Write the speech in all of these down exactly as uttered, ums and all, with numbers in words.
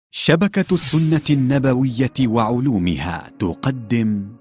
شبكة السنة النبوية وعلومها تقدم.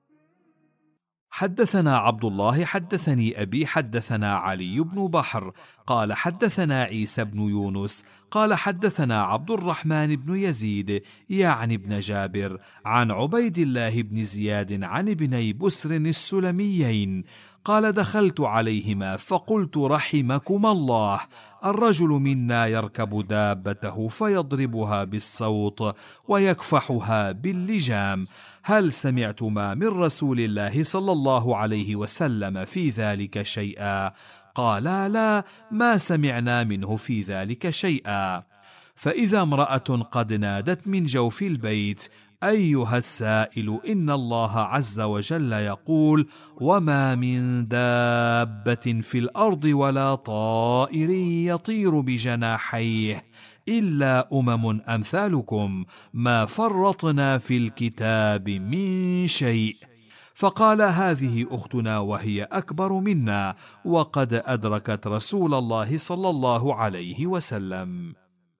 حدثنا عبد الله حدثني أبي حدثنا علي بن بحر قال حدثنا عيسى بن يونس قال حدثنا عبد الرحمن بن يزيد يعني بن جابر عن عبيد الله بن زياد عن ابني بسر السلميين قال دخلت عليهما فقلت رحمكما الله، الرجل منا يركب دابته فيضربها بالصوت ويكفحها باللجام، هل سمعتما من رسول الله صلى الله عليه وسلم في ذلك شيئا؟ قالا لا، ما سمعنا منه في ذلك شيئا. فإذا امرأة قد نادت من جوف البيت: أيها السائل، إن الله عز وجل يقول: وما من دابة في الأرض ولا طائر يطير بجناحيه إلا أمم أمثالكم ما فرطنا في الكتاب من شيء. فقال: هذه أختنا وهي أكبر منا وقد أدركت رسول الله صلى الله عليه وسلم.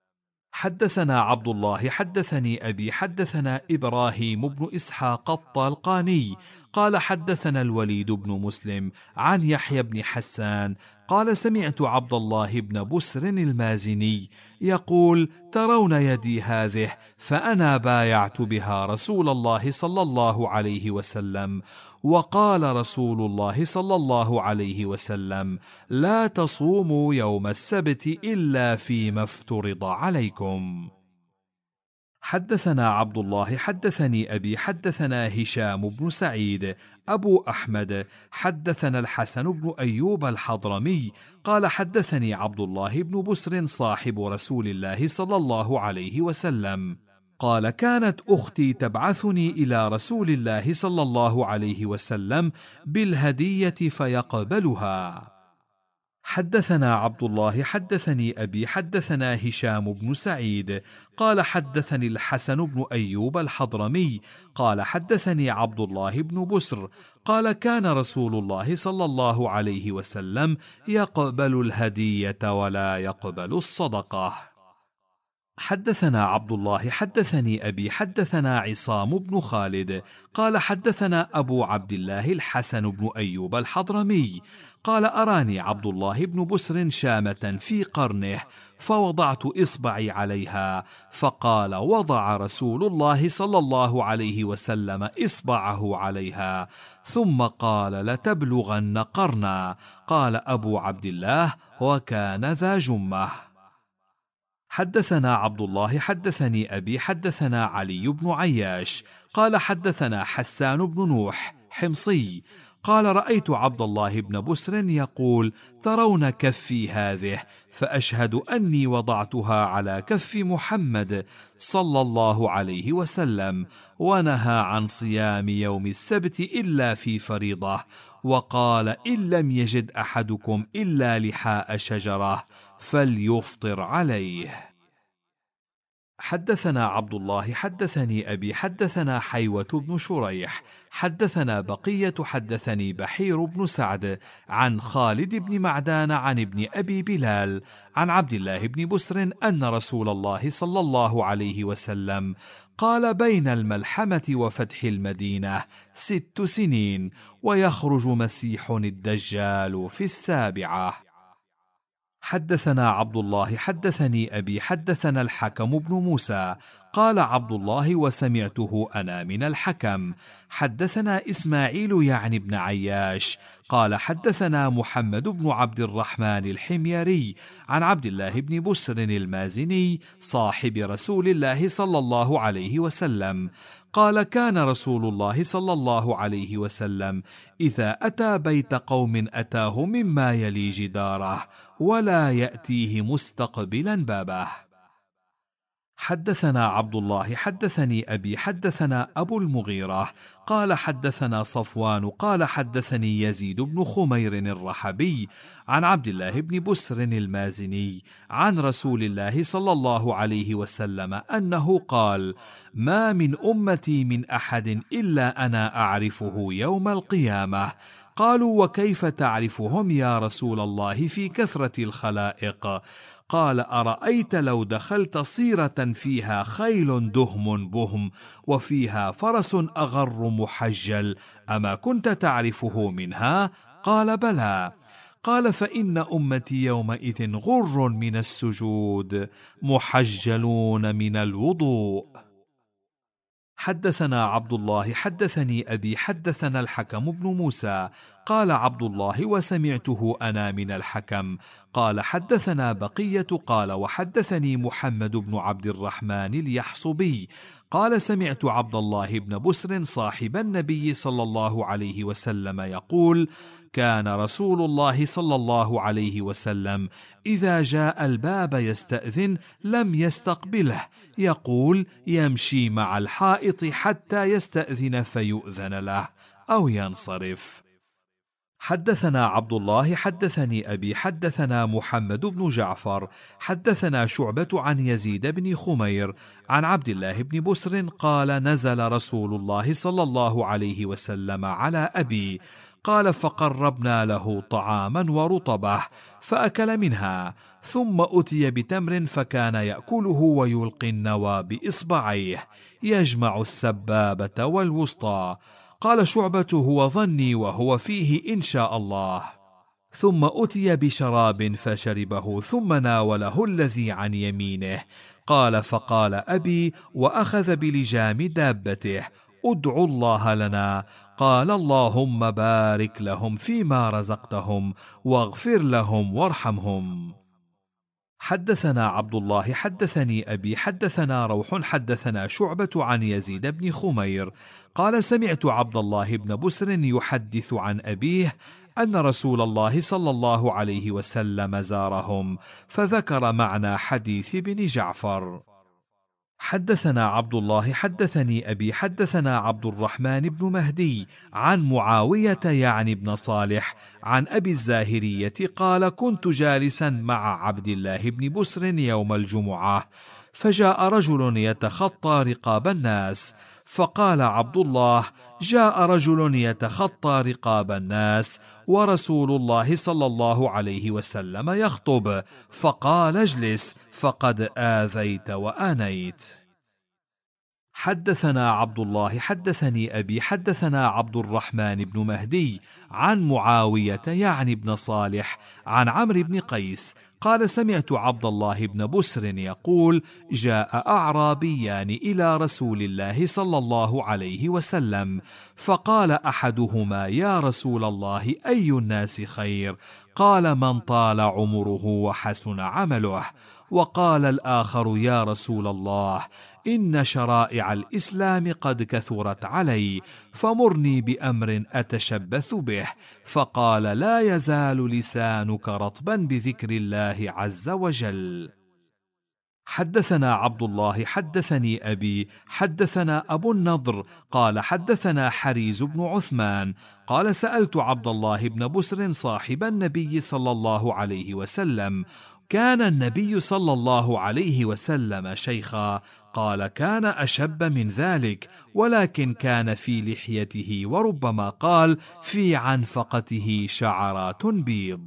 حدثنا عبد الله حدثني أبي حدثنا إبراهيم بن إسحاق الطالقاني قال حدثنا الوليد بن مسلم عن يحيى بن حسان قال سمعت عبد الله بن بسر المازني يقول: ترون يدي هذه؟ فأنا بايعت بها رسول الله صلى الله عليه وسلم. وقال رسول الله صلى الله عليه وسلم: لا تصوموا يوم السبت إلا فيما افترض عليكم. حدثنا عبد الله حدثني أبي حدثنا هشام بن سعيد أبو أحمد حدثنا الحسن بن أيوب الحضرمي قال حدثني عبد الله بن بسر صاحب رسول الله صلى الله عليه وسلم قال: كانت أختي تبعثني إلى رسول الله صلى الله عليه وسلم بالهدية فيقبلها. حدثنا عبد الله حدثني أبي حدثنا هشام بن سعيد قال حدثني الحسن بن أيوب الحضرمي قال حدثني عبد الله بن بسر قال: كان رسول الله صلى الله عليه وسلم يقبل الهدية ولا يقبل الصدقة. حدثنا عبد الله حدثني أبي حدثنا عصام بن خالد قال حدثنا أبو عبد الله الحسن بن أيوب الحضرمي قال: أراني عبد الله بن بسر شامة في قرنه فوضعت إصبعي عليها، فقال: وضع رسول الله صلى الله عليه وسلم إصبعه عليها ثم قال: لتبلغن قرنا. قال أبو عبد الله: وكان ذا جمة. حدثنا عبد الله حدثني أبي حدثنا علي بن عياش قال حدثنا حسان بن نوح حمصي قال: رأيت عبد الله بن بسر يقول: ترون كفي هذه؟ فأشهد أني وضعتها على كف محمد صلى الله عليه وسلم، ونهى عن صيام يوم السبت إلا في فريضة، وقال: إن لم يجد أحدكم إلا لحاء شجرة فليفطر عليه. حدثنا عبد الله حدثني أبي حدثنا حيوة بن شريح حدثنا بقية حدثني بحير بن سعد عن خالد بن معدان عن ابن أبي بلال عن عبد الله بن بسر أن رسول الله صلى الله عليه وسلم قال: بين الملحمة وفتح المدينة ست سنين، ويخرج مسيح الدجال في السابعة. حدثنا عبد الله حدثني أبي حدثنا الحكم بن موسى قال عبد الله: وسمعته أنا من الحكم. حدثنا إسماعيل يعني بن عياش قال حدثنا محمد بن عبد الرحمن الحميري عن عبد الله بن بسر المازني صاحب رسول الله صلى الله عليه وسلم قال: كان رسول الله صلى الله عليه وسلم إذا أتى بيت قوم أتاه مما يلي جداره ولا يأتيه مستقبلا بابه. حدثنا عبد الله حدثني أبي حدثنا أبو المغيرة قال حدثنا صفوان قال حدثني يزيد بن خمير الرحبي عن عبد الله بن بسر المازني عن رسول الله صلى الله عليه وسلم أنه قال: ما من أمتي من أحد إلا أنا أعرفه يوم القيامة. قالوا: وكيف تعرفهم يا رسول الله في كثرة الخلائق؟ قال: أرأيت لو دخلت صيرة فيها خيل دهم بهم وفيها فرس أغر محجل، أما كنت تعرفه منها؟ قال: بلى. قال: فإن أمتي يومئذ غر من السجود محجلون من الوضوء. حدثنا عبد الله حدثني أبي حدثنا الحكم بن موسى قال عبد الله وسمعته أنا من الحكم قال حدثنا بقية قال وحدثني محمد بن عبد الرحمن اليحصبي قال سمعت عبد الله بن بسر صاحب النبي صلى الله عليه وسلم يقول: كان رسول الله صلى الله عليه وسلم إذا جاء الباب يستأذن لم يستقبله، يقول: يمشي مع الحائط حتى يستأذن فيؤذن له أو ينصرف. حدثنا عبد الله حدثني أبي حدثنا محمد بن جعفر حدثنا شعبة عن يزيد بن خمير عن عبد الله بن بسر قال: نزل رسول الله صلى الله عليه وسلم على أبي، قال: فقربنا له طعاما ورطبه فأكل منها، ثم أتي بتمر فكان يأكله ويلقي النوى بإصبعيه يجمع السبابة والوسطى. قال شعبة: هو ظني وهو فيه إن شاء الله. ثم أتي بشراب فشربه ثم ناوله الذي عن يمينه. قال: فقال أبي وأخذ بلجام دابته: ادعوا الله لنا. قال: اللهم بارك لهم فيما رزقتهم واغفر لهم وارحمهم. حدثنا عبد الله حدثني أبي حدثنا روح حدثنا شعبة عن يزيد بن خمير قال: سمعت عبد الله بن بسر يحدث عن أبيه أن رسول الله صلى الله عليه وسلم زارهم، فذكر معنى حديث بن جعفر. حدثنا عبد الله حدثني أبي حدثنا عبد الرحمن بن مهدي عن معاوية يعني بن صالح عن أبي الزاهرية قال: كنت جالسا مع عبد الله بن بسر يوم الجمعة، فجاء رجل يتخطى رقاب الناس، فقال عبد الله: جاء رجل يتخطى رقاب الناس ورسول الله صلى الله عليه وسلم يخطب، فقال: اجلس فقد آذيت وآنيت. حدثنا عبد الله حدثني أبي حدثنا عبد الرحمن بن مهدي عن معاوية يعني بن صالح عن عمرو بن قيس قال: سمعت عبد الله بن بسر يقول: جاء أعرابيان إلى رسول الله صلى الله عليه وسلم، فقال أحدهما: يا رسول الله، أي الناس خير؟ قال: من طال عمره وحسن عمله. وقال الآخر: يا رسول الله، إن شرائع الإسلام قد كثرت علي، فمرني بأمر أتشبث به. فقال: لا يزال لسانك رطبا بذكر الله عز وجل. حدثنا عبد الله حدثني أبي حدثنا أبو النضر قال: حدثنا حريز بن عثمان قال: سألت عبد الله بن بسر صاحب النبي صلى الله عليه وسلم: كان النبي صلى الله عليه وسلم شيخا؟ قال: كان أشب من ذلك، ولكن كان في لحيته وربما قال في عنفقته شعرات بيض.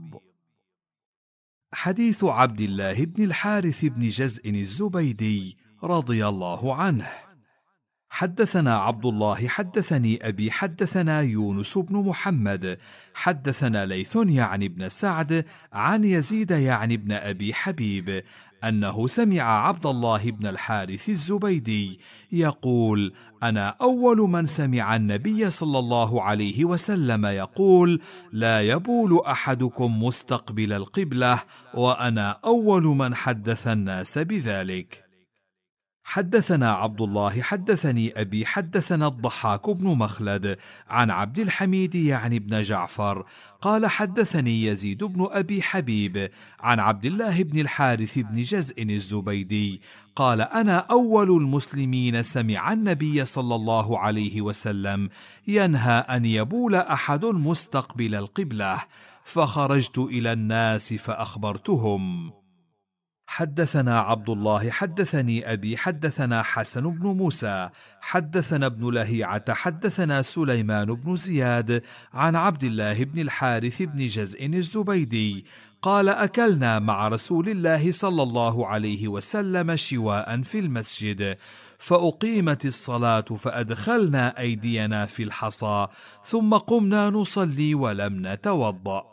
حديث عبد الله بن الحارث بن جزء الزبيدي رضي الله عنه. حدثنا عبد الله حدثني أبي حدثنا يونس بن محمد حدثنا ليث يعني بن سعد عن يزيد يعني بن أبي حبيب أنه سمع عبد الله بن الحارث الزبيدي يقول: أنا أول من سمع النبي صلى الله عليه وسلم يقول: لا يبول أحدكم مستقبل القبلة، وأنا أول من حدث الناس بذلك. حدثنا عبد الله حدثني أبي حدثنا الضحاك بن مخلد عن عبد الحميد يعني بن جعفر قال: حدثني يزيد بن أبي حبيب عن عبد الله بن الحارث بن جزء الزبيدي قال: أنا أول المسلمين سمع النبي صلى الله عليه وسلم ينهى أن يبول أحد مستقبل القبلة، فخرجت إلى الناس فأخبرتهم. حدثنا عبد الله حدثني أبي حدثنا حسن بن موسى حدثنا ابن لهيعة حدثنا سليمان بن زياد عن عبد الله بن الحارث بن جزء الزبيدي قال: أكلنا مع رسول الله صلى الله عليه وسلم شواء في المسجد، فأقيمت الصلاة فأدخلنا أيدينا في الحصى، ثم قمنا نصلي ولم نتوضأ.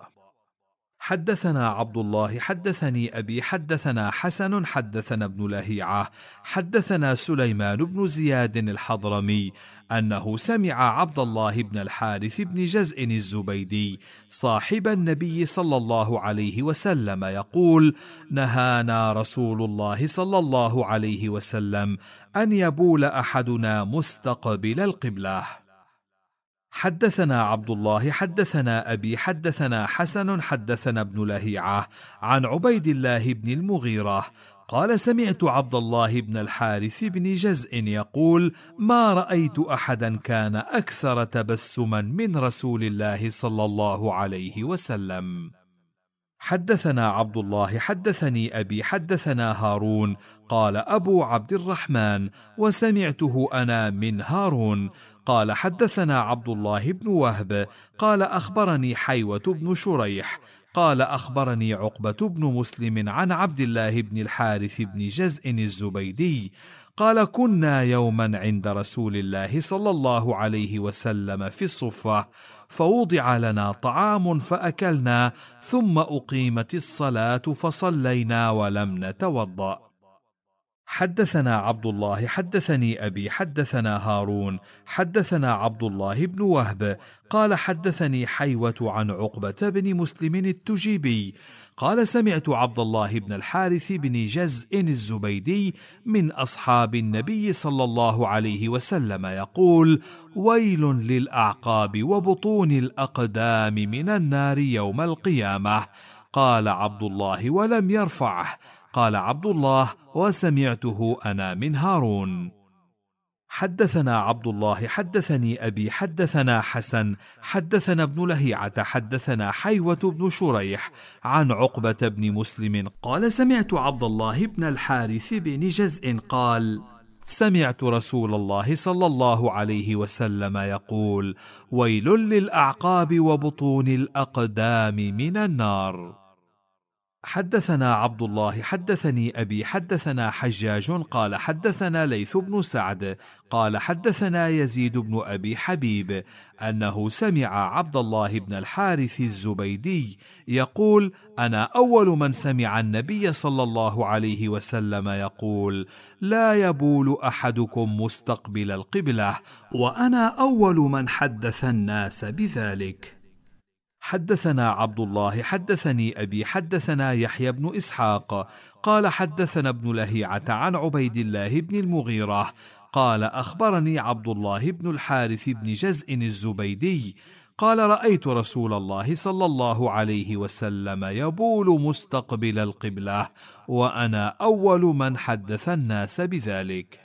حدثنا عبد الله حدثني أبي حدثنا حسن حدثنا ابن لهيعة حدثنا سليمان بن زياد الحضرمي أنه سمع عبد الله بن الحارث بن جزء الزبيدي صاحب النبي صلى الله عليه وسلم يقول: نهانا رسول الله صلى الله عليه وسلم أن يبول أحدنا مستقبل القبلة. حدثنا عبد الله حدثنا أبي حدثنا حسن حدثنا ابن لهيعة عن عبيد الله بن المغيرة قال: سمعت عبد الله بن الحارث بن جزء يقول: ما رأيت أحدا كان أكثر تبسما من رسول الله صلى الله عليه وسلم. حدثنا عبد الله حدثني أبي حدثنا هارون قال أبو عبد الرحمن وسمعته أنا من هارون قال: حدثنا عبد الله بن وهب قال: أخبرني حيوة بن شريح قال: أخبرني عقبة بن مسلم عن عبد الله بن الحارث بن جزء الزبيدي قال: كنا يوما عند رسول الله صلى الله عليه وسلم في الصفة، فوضع لنا طعام فأكلنا، ثم أقيمت الصلاة فصلينا ولم نتوضأ. حدثنا عبد الله حدثني أبي حدثنا هارون حدثنا عبد الله بن وهب قال: حدثني حيوة عن عقبة بن مسلم التجيبي قال: سمعت عبد الله بن الحارث بن جزء الزبيدي من أصحاب النبي صلى الله عليه وسلم يقول: ويل للأعقاب وبطون الأقدام من النار يوم القيامة. قال عبد الله ولم يرفعه. قال عبد الله: وسمعته أنا من هارون. حدثنا عبد الله حدثني أبي حدثنا حسن حدثنا ابن لهيعة حدثنا حيوة بن شريح عن عقبة بن مسلم قال: سمعت عبد الله بن الحارث بن جزء قال: سمعت رسول الله صلى الله عليه وسلم يقول: ويل للأعقاب وبطون الأقدام من النار. حدثنا عبد الله حدثني أبي حدثنا حجاج قال: حدثنا ليث بن سعد قال: حدثنا يزيد بن أبي حبيب أنه سمع عبد الله بن الحارث الزبيدي يقول: أنا أول من سمع النبي صلى الله عليه وسلم يقول: لا يبول أحدكم مستقبل القبلة، وأنا أول من حدث الناس بذلك. حدثنا عبد الله حدثني أبي حدثنا يحيى بن إسحاق قال: حدثنا ابن لهيعة عن عبيد الله بن المغيرة قال: أخبرني عبد الله بن الحارث بن جزء الزبيدي قال: رأيت رسول الله صلى الله عليه وسلم يبول مستقبل القبلة، وأنا أول من حدث الناس بذلك.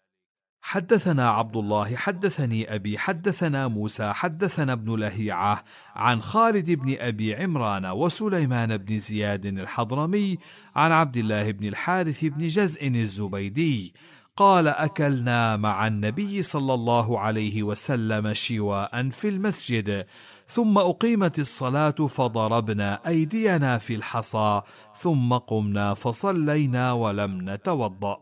حدثنا عبد الله حدثني أبي حدثنا موسى حدثنا ابن لهيعة عن خالد بن أبي عمران وسليمان بن زياد الحضرمي عن عبد الله بن الحارث بن جزء الزبيدي قال: أكلنا مع النبي صلى الله عليه وسلم شواء في المسجد، ثم أقيمت الصلاة فضربنا أيدينا في الحصى، ثم قمنا فصلينا ولم نتوضأ.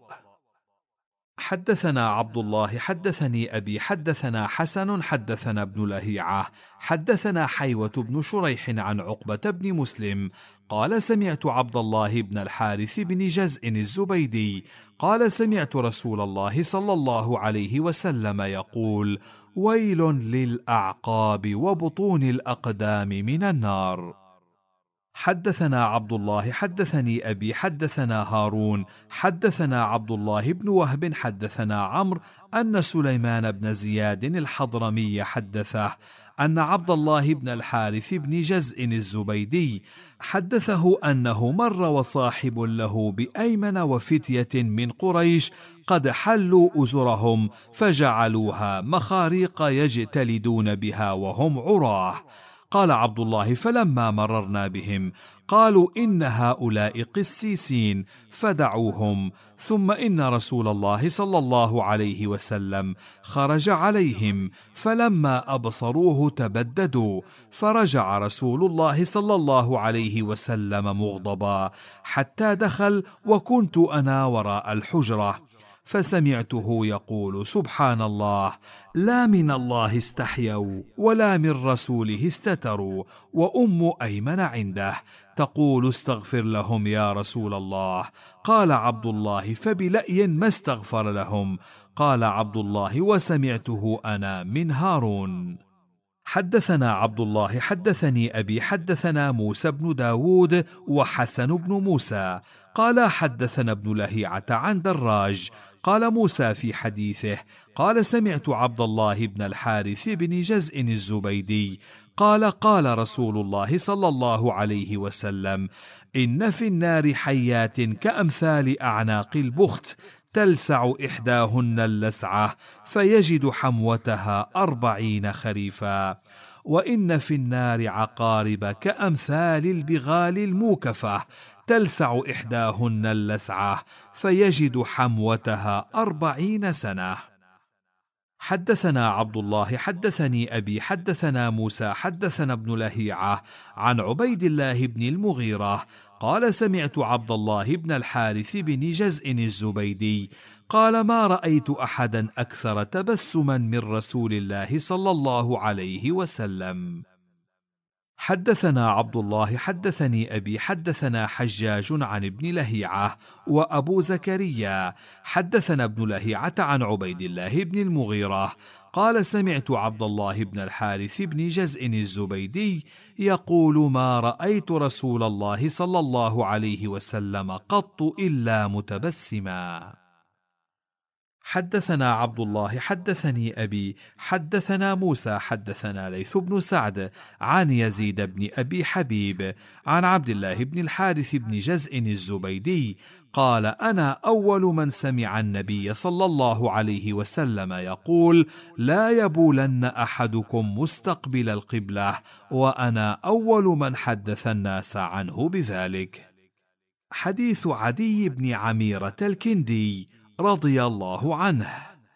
حدثنا عبد الله حدثني أبي حدثنا حسن حدثنا ابن لهيعة حدثنا حيوة بن شريح عن عقبة بن مسلم قال: سمعت عبد الله بن الحارث بن جزء الزبيدي قال: سمعت رسول الله صلى الله عليه وسلم يقول: ويل للأعقاب وبطون الأقدام من النار. حدثنا عبد الله حدثني أبي حدثنا هارون حدثنا عبد الله بن وهب حدثنا عمرو أن سليمان بن زياد الحضرمي حدثه أن عبد الله بن الحارث بن جزء الزبيدي حدثه أنه مر وصاحب له بأيمن وفتية من قريش قد حلوا أزرهم فجعلوها مخاريق يجتلدون بها وهم عراه. قال عبد الله: فلما مررنا بهم قالوا إن هؤلاء قسيسين فدعوهم. ثم إن رسول الله صلى الله عليه وسلم خرج عليهم، فلما أبصروه تبددوا، فرجع رسول الله صلى الله عليه وسلم مغضبا حتى دخل وكنت أنا وراء الحجرة، فسمعته يقول: سبحان الله، لا من الله استحيوا ولا من رسوله استتروا، وأم أيمن عنده تقول: استغفر لهم يا رسول الله. قال عبد الله: فبلأي ما استغفر لهم. قال عبد الله: وسمعته أنا من هارون. حدثنا عبد الله حدثني أبي حدثنا موسى بن داود وحسن بن موسى قال حدثنا ابن لهيعة عن دراج قال موسى في حديثه قال: سمعت عبد الله بن الحارث بن جزء الزبيدي قال: قال رسول الله صلى الله عليه وسلم: إن في النار حيات كأمثال أعناق البخت، تلسع إحداهن اللسعة فيجد حموتها أربعين خريفا، وإن في النار عقارب كأمثال البغال الموكفة، تلسع إحداهن اللسعة فيجد حموتها أربعين سنة. حدثنا عبد الله حدثني أبي حدثنا موسى حدثنا ابن لهيعة عن عبيد الله بن المغيرة قال: سمعت عبد الله بن الحارث بن جزء الزبيدي قال: ما رأيت أحدا أكثر تبسما من رسول الله صلى الله عليه وسلم. حدثنا عبد الله حدثني أبي حدثنا حجاج عن ابن لهيعة وأبو زكريا حدثنا ابن لهيعة عن عبيد الله بن المغيرة قال: سمعت عبد الله بن الحارث بن جزء الزبيدي يقول: ما رأيت رسول الله صلى الله عليه وسلم قط إلا متبسما. حدثنا عبد الله حدثني أبي حدثنا موسى حدثنا ليث بن سعد عن يزيد بن أبي حبيب عن عبد الله بن الحارث بن جزء الزبيدي قال: أنا أول من سمع النبي صلى الله عليه وسلم يقول: لا يبولن أحدكم مستقبل القبلة، وأنا أول من حدث الناس عنه بذلك. حديث عدي بن عميرة الكندي رضي الله عنه.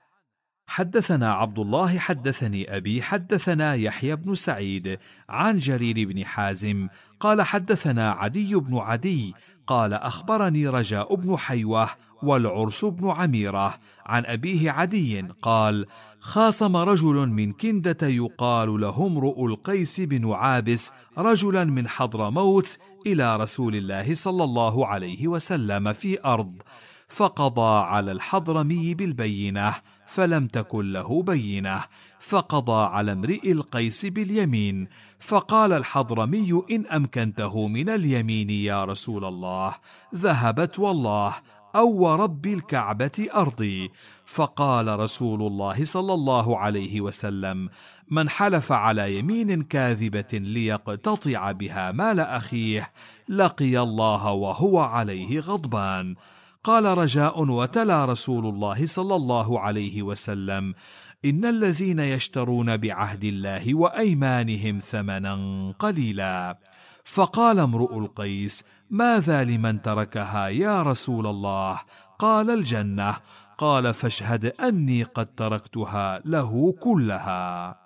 حدثنا عبد الله حدثني أبي حدثنا يحيى بن سعيد عن جرير بن حازم قال: حدثنا عدي بن عدي قال: أخبرني رجاء بن حيوة والعرس بن عميرة عن أبيه عدي قال: خاصم رجل من كندة يقال له امرؤ القيس بن عابس رجلا من حضرموت إلى رسول الله صلى الله عليه وسلم في أرض، فقضى على الحضرمي بالبينة فلم تكن له بينة، فقضى على امرئ القيس باليمين، فقال الحضرمي: إن أمكنته من اليمين يا رسول الله ذهبت والله، أو ورب الكعبة أرضي. فقال رسول الله صلى الله عليه وسلم: من حلف على يمين كاذبة ليقتطع بها مال أخيه لقي الله وهو عليه غضبان. قال رجاء: وتلا رسول الله صلى الله عليه وسلم: إن الذين يشترون بعهد الله وأيمانهم ثمنا قليلا. فقال امرؤ القيس: ماذا لمن تركها يا رسول الله؟ قال: الجنة. قال: فاشهد أني قد تركتها له كلها.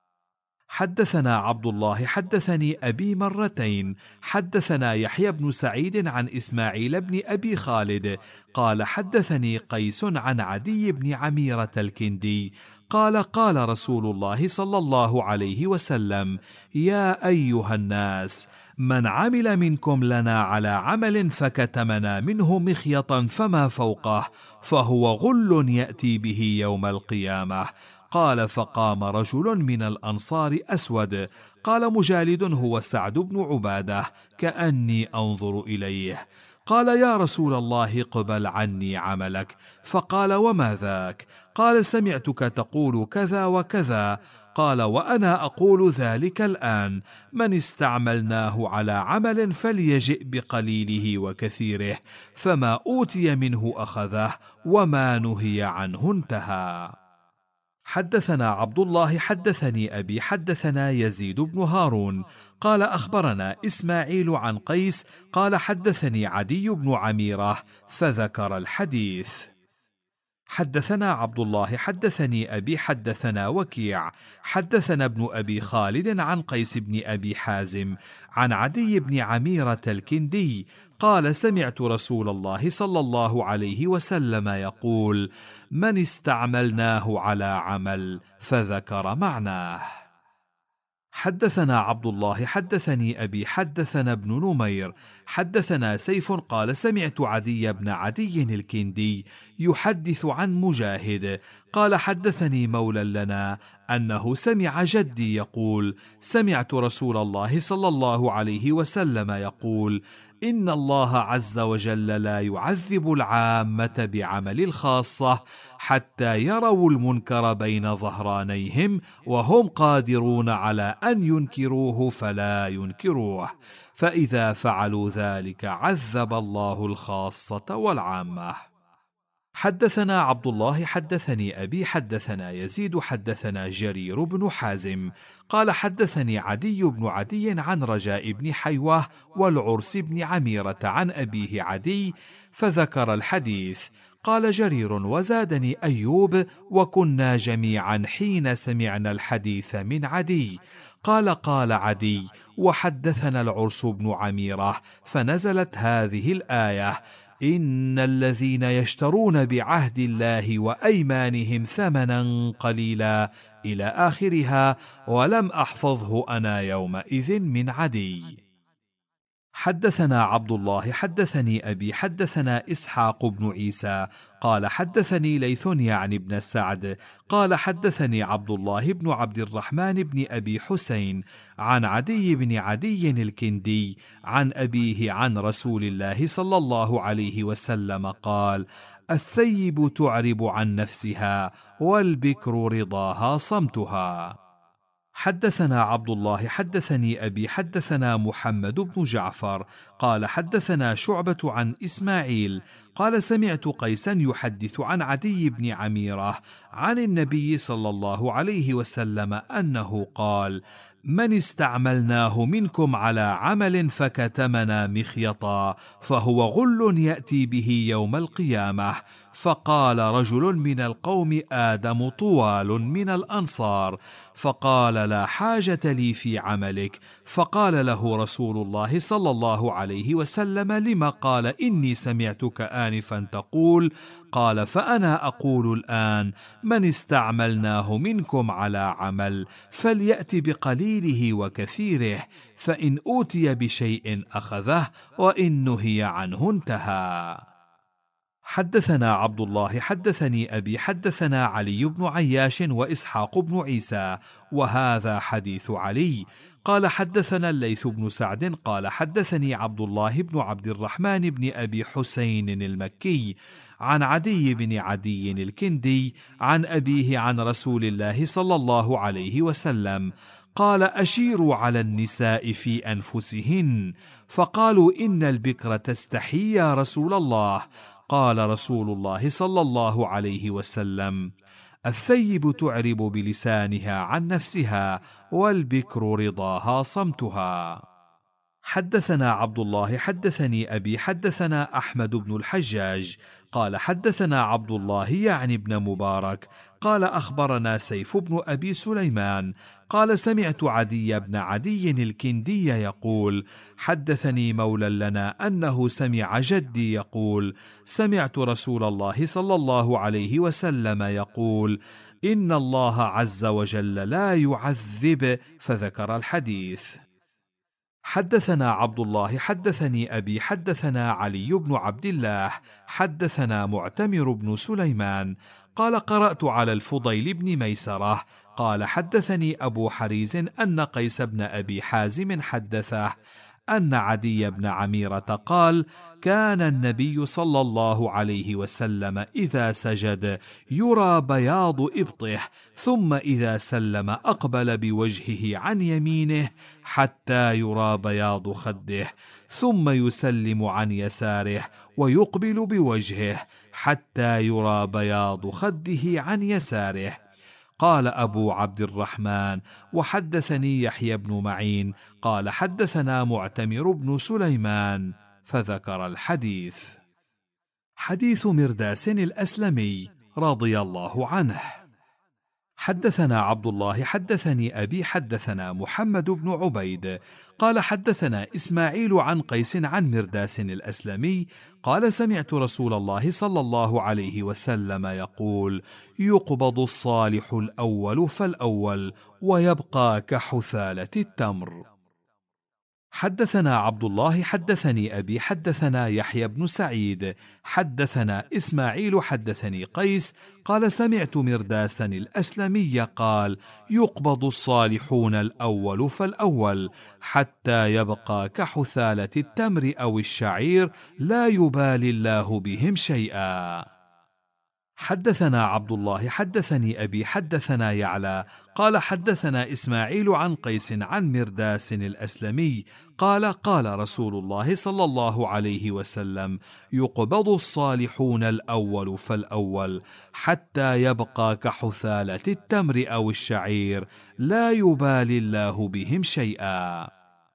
حدثنا عبد الله حدثني أبي مرتين حدثنا يحيى بن سعيد عن إسماعيل بن أبي خالد قال: حدثني قيس عن عدي بن عميرة الكندي قال: قال رسول الله صلى الله عليه وسلم: يا أيها الناس، من عمل منكم لنا على عمل فكتمنا منه مخيطا فما فوقه فهو غل يأتي به يوم القيامة. قال: فقام رجل من الأنصار أسود قال: مجالد هو سعد بن عبادة كأني أنظر إليه. قال: يا رسول الله اقبل عني عملك. فقال: وما ذاك؟ قال: سمعتك تقول كذا وكذا. قال: وأنا أقول ذلك الآن. من استعملناه على عمل فليجئ بقليله وكثيره، فما أوتي منه أخذه، وما نهي عنه انتهى. حدثنا عبد الله حدثني أبي حدثنا يزيد بن هارون قال أخبرنا إسماعيل عن قيس قال حدثني عدي بن عميرة فذكر الحديث. حدثنا عبد الله حدثني أبي حدثنا وكيع حدثنا ابن أبي خالد عن قيس بن أبي حازم عن عدي بن عميرة الكندي قال سمعت رسول الله صلى الله عليه وسلم يقول: من استعملناه على عمل، فذكر معناه. حدثنا عبد الله حدثني أبي حدثنا ابن نمير حدثنا سيف قال سمعت عدي بن عدي الكندي يحدث عن مجاهد قال حدثني مولى لنا أنه سمع جدي يقول: سمعت رسول الله صلى الله عليه وسلم يقول: إن الله عز وجل لا يعذب العامة بعمل الخاصة حتى يروا المنكر بين ظهرانيهم وهم قادرون على أن ينكروه فلا ينكروه، فإذا فعلوا ذلك عذب الله الخاصة والعامة. حدثنا عبد الله حدثني أبي حدثنا يزيد حدثنا جرير بن حازم قال حدثني عدي بن عدي عن رجاء بن حيوة والعرس بن عميرة عن أبيه عدي فذكر الحديث. قال جرير: وزادني أيوب: وكنا جميعا حين سمعنا الحديث من عدي. قال قال عدي: وحدثنا العرس بن عميرة فنزلت هذه الآية: إن الذين يشترون بعهد الله وأيمانهم ثمنا قليلا إلى آخرها، ولم أحفظه أنا يومئذ من عدي. حدثنا عبد الله حدثني أبي حدثنا إسحاق بن عيسى قال حدثني ليث يعني بن سعد قال حدثني عبد الله بن عبد الرحمن بن أبي حسين عن عدي بن عدي الكندي عن أبيه عن رسول الله صلى الله عليه وسلم قال: الثيب تعرب عن نفسها، والبكر رضاها صمتها. حدثنا عبد الله حدثني أبي حدثنا محمد بن جعفر قال حدثنا شعبة عن إسماعيل قال سمعت قيسا يحدث عن عدي بن عميرة عن النبي صلى الله عليه وسلم أنه قال: من استعملناه منكم على عمل فكتمنا مخيطا فهو غل يأتي به يوم القيامة. فقال رجل من القوم: آدم طوال من الأنصار. فقال: لا حاجة لي في عملك. فقال له رسول الله صلى الله عليه وسلم: لما؟ قال: إني سمعتك آنفا تقول. قال: فأنا أقول الآن: من استعملناه منكم على عمل فليأت بقليله وكثيره، فإن أوتي بشيء أخذه، وإن نهي عنه انتهى. حدثنا عبد الله حدثني أبي حدثنا علي بن عياش وإسحاق بن عيسى وهذا حديث علي قال حدثنا الليث بن سعد قال حدثني عبد الله بن عبد الرحمن بن أبي حسين المكي عن عدي بن عدي الكندي عن أبيه عن رسول الله صلى الله عليه وسلم قال: أشيروا على النساء في أنفسهن. فقالوا: إن البكر تستحي يا رسول الله. قال رسول الله صلى الله عليه وسلم: الثيب تعرب بلسانها عن نفسها، والبكر رضاها صمتها. حدثنا عبد الله حدثني أبي حدثنا أحمد بن الحجاج قال حدثنا عبد الله يعني ابن مبارك قال أخبرنا سيف بن أبي سليمان قال سمعت عدي بن عدي الكندي يقول: حدثني مولى لنا أنه سمع جدي يقول: سمعت رسول الله صلى الله عليه وسلم يقول: إن الله عز وجل لا يعذب، فذكر الحديث. حدثنا عبد الله حدثني أبي حدثنا علي بن عبد الله حدثنا معتمر بن سليمان قال قرأت على الفضيل بن ميسرة قال حدثني أبو حريز أن قيس بن أبي حازم حدثه أن عدي بن عميرة قال: كان النبي صلى الله عليه وسلم إذا سجد يرى بياض إبطه، ثم إذا سلم أقبل بوجهه عن يمينه حتى يرى بياض خده، ثم يسلم عن يساره ويقبل بوجهه حتى يرى بياض خده عن يساره. قال أبو عبد الرحمن: وحدثني يحيى بن معين قال حدثنا معتمر بن سليمان، فذكر الحديث. حديث مرداس الأسلمي رضي الله عنه. حدثنا عبد الله حدثني أبي حدثنا محمد بن عبيد قال حدثنا إسماعيل عن قيس عن مرداس الأسلمي قال: سمعت رسول الله صلى الله عليه وسلم يقول: يقبض الصالح الأول فالأول ويبقى كحثالة التمر. حدثنا عبد الله حدثني أبي حدثنا يحيى بن سعيد حدثنا إسماعيل حدثني قيس قال: سمعت مرداسا الأسلمي قال: يقبض الصالحون الأول فالأول حتى يبقى كحثالة التمر أو الشعير لا يبالي الله بهم شيئا. حدثنا عبد الله حدثني أبي حدثنا يعلى قال حدثنا إسماعيل عن قيس عن مرداس الأسلمي قال: قال رسول الله صلى الله عليه وسلم: يقبض الصالحون الأول فالأول حتى يبقى كحثالة التمر أو الشعير لا يبالي الله بهم شيئا.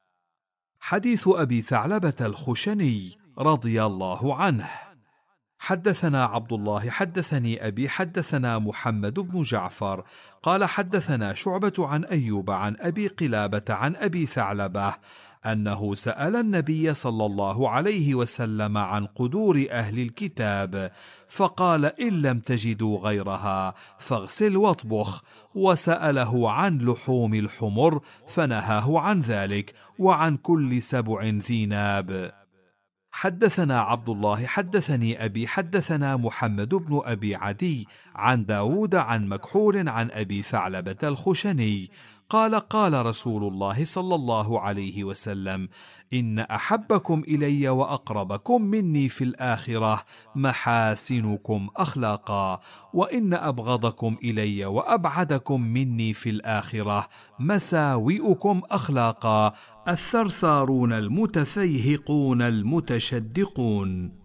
حديث أبي ثعلبة الخشني رضي الله عنه. حدثنا عبد الله حدثني أبي حدثنا محمد بن جعفر قال حدثنا شعبة عن أيوب عن أبي قلابة عن أبي ثعلبة أنه سأل النبي صلى الله عليه وسلم عن قدور أهل الكتاب فقال: إن لم تجدوا غيرها فاغسل واطبخ، وسأله عن لحوم الحمر فنهاه عن ذلك، وعن كل سبع ذي ناب. حدثنا عبد الله حدثني أبي حدثنا محمد بن أبي عدي عن داود عن مكحول عن أبي ثعلبة الخشني قال: قال رسول الله صلى الله عليه وسلم: إن أحبكم إلي وأقربكم مني في الآخرة محاسنكم أخلاقا، وإن أبغضكم إلي وأبعدكم مني في الآخرة مساوئكم أخلاقا، الثرثارون المتفيهقون المتشدقون.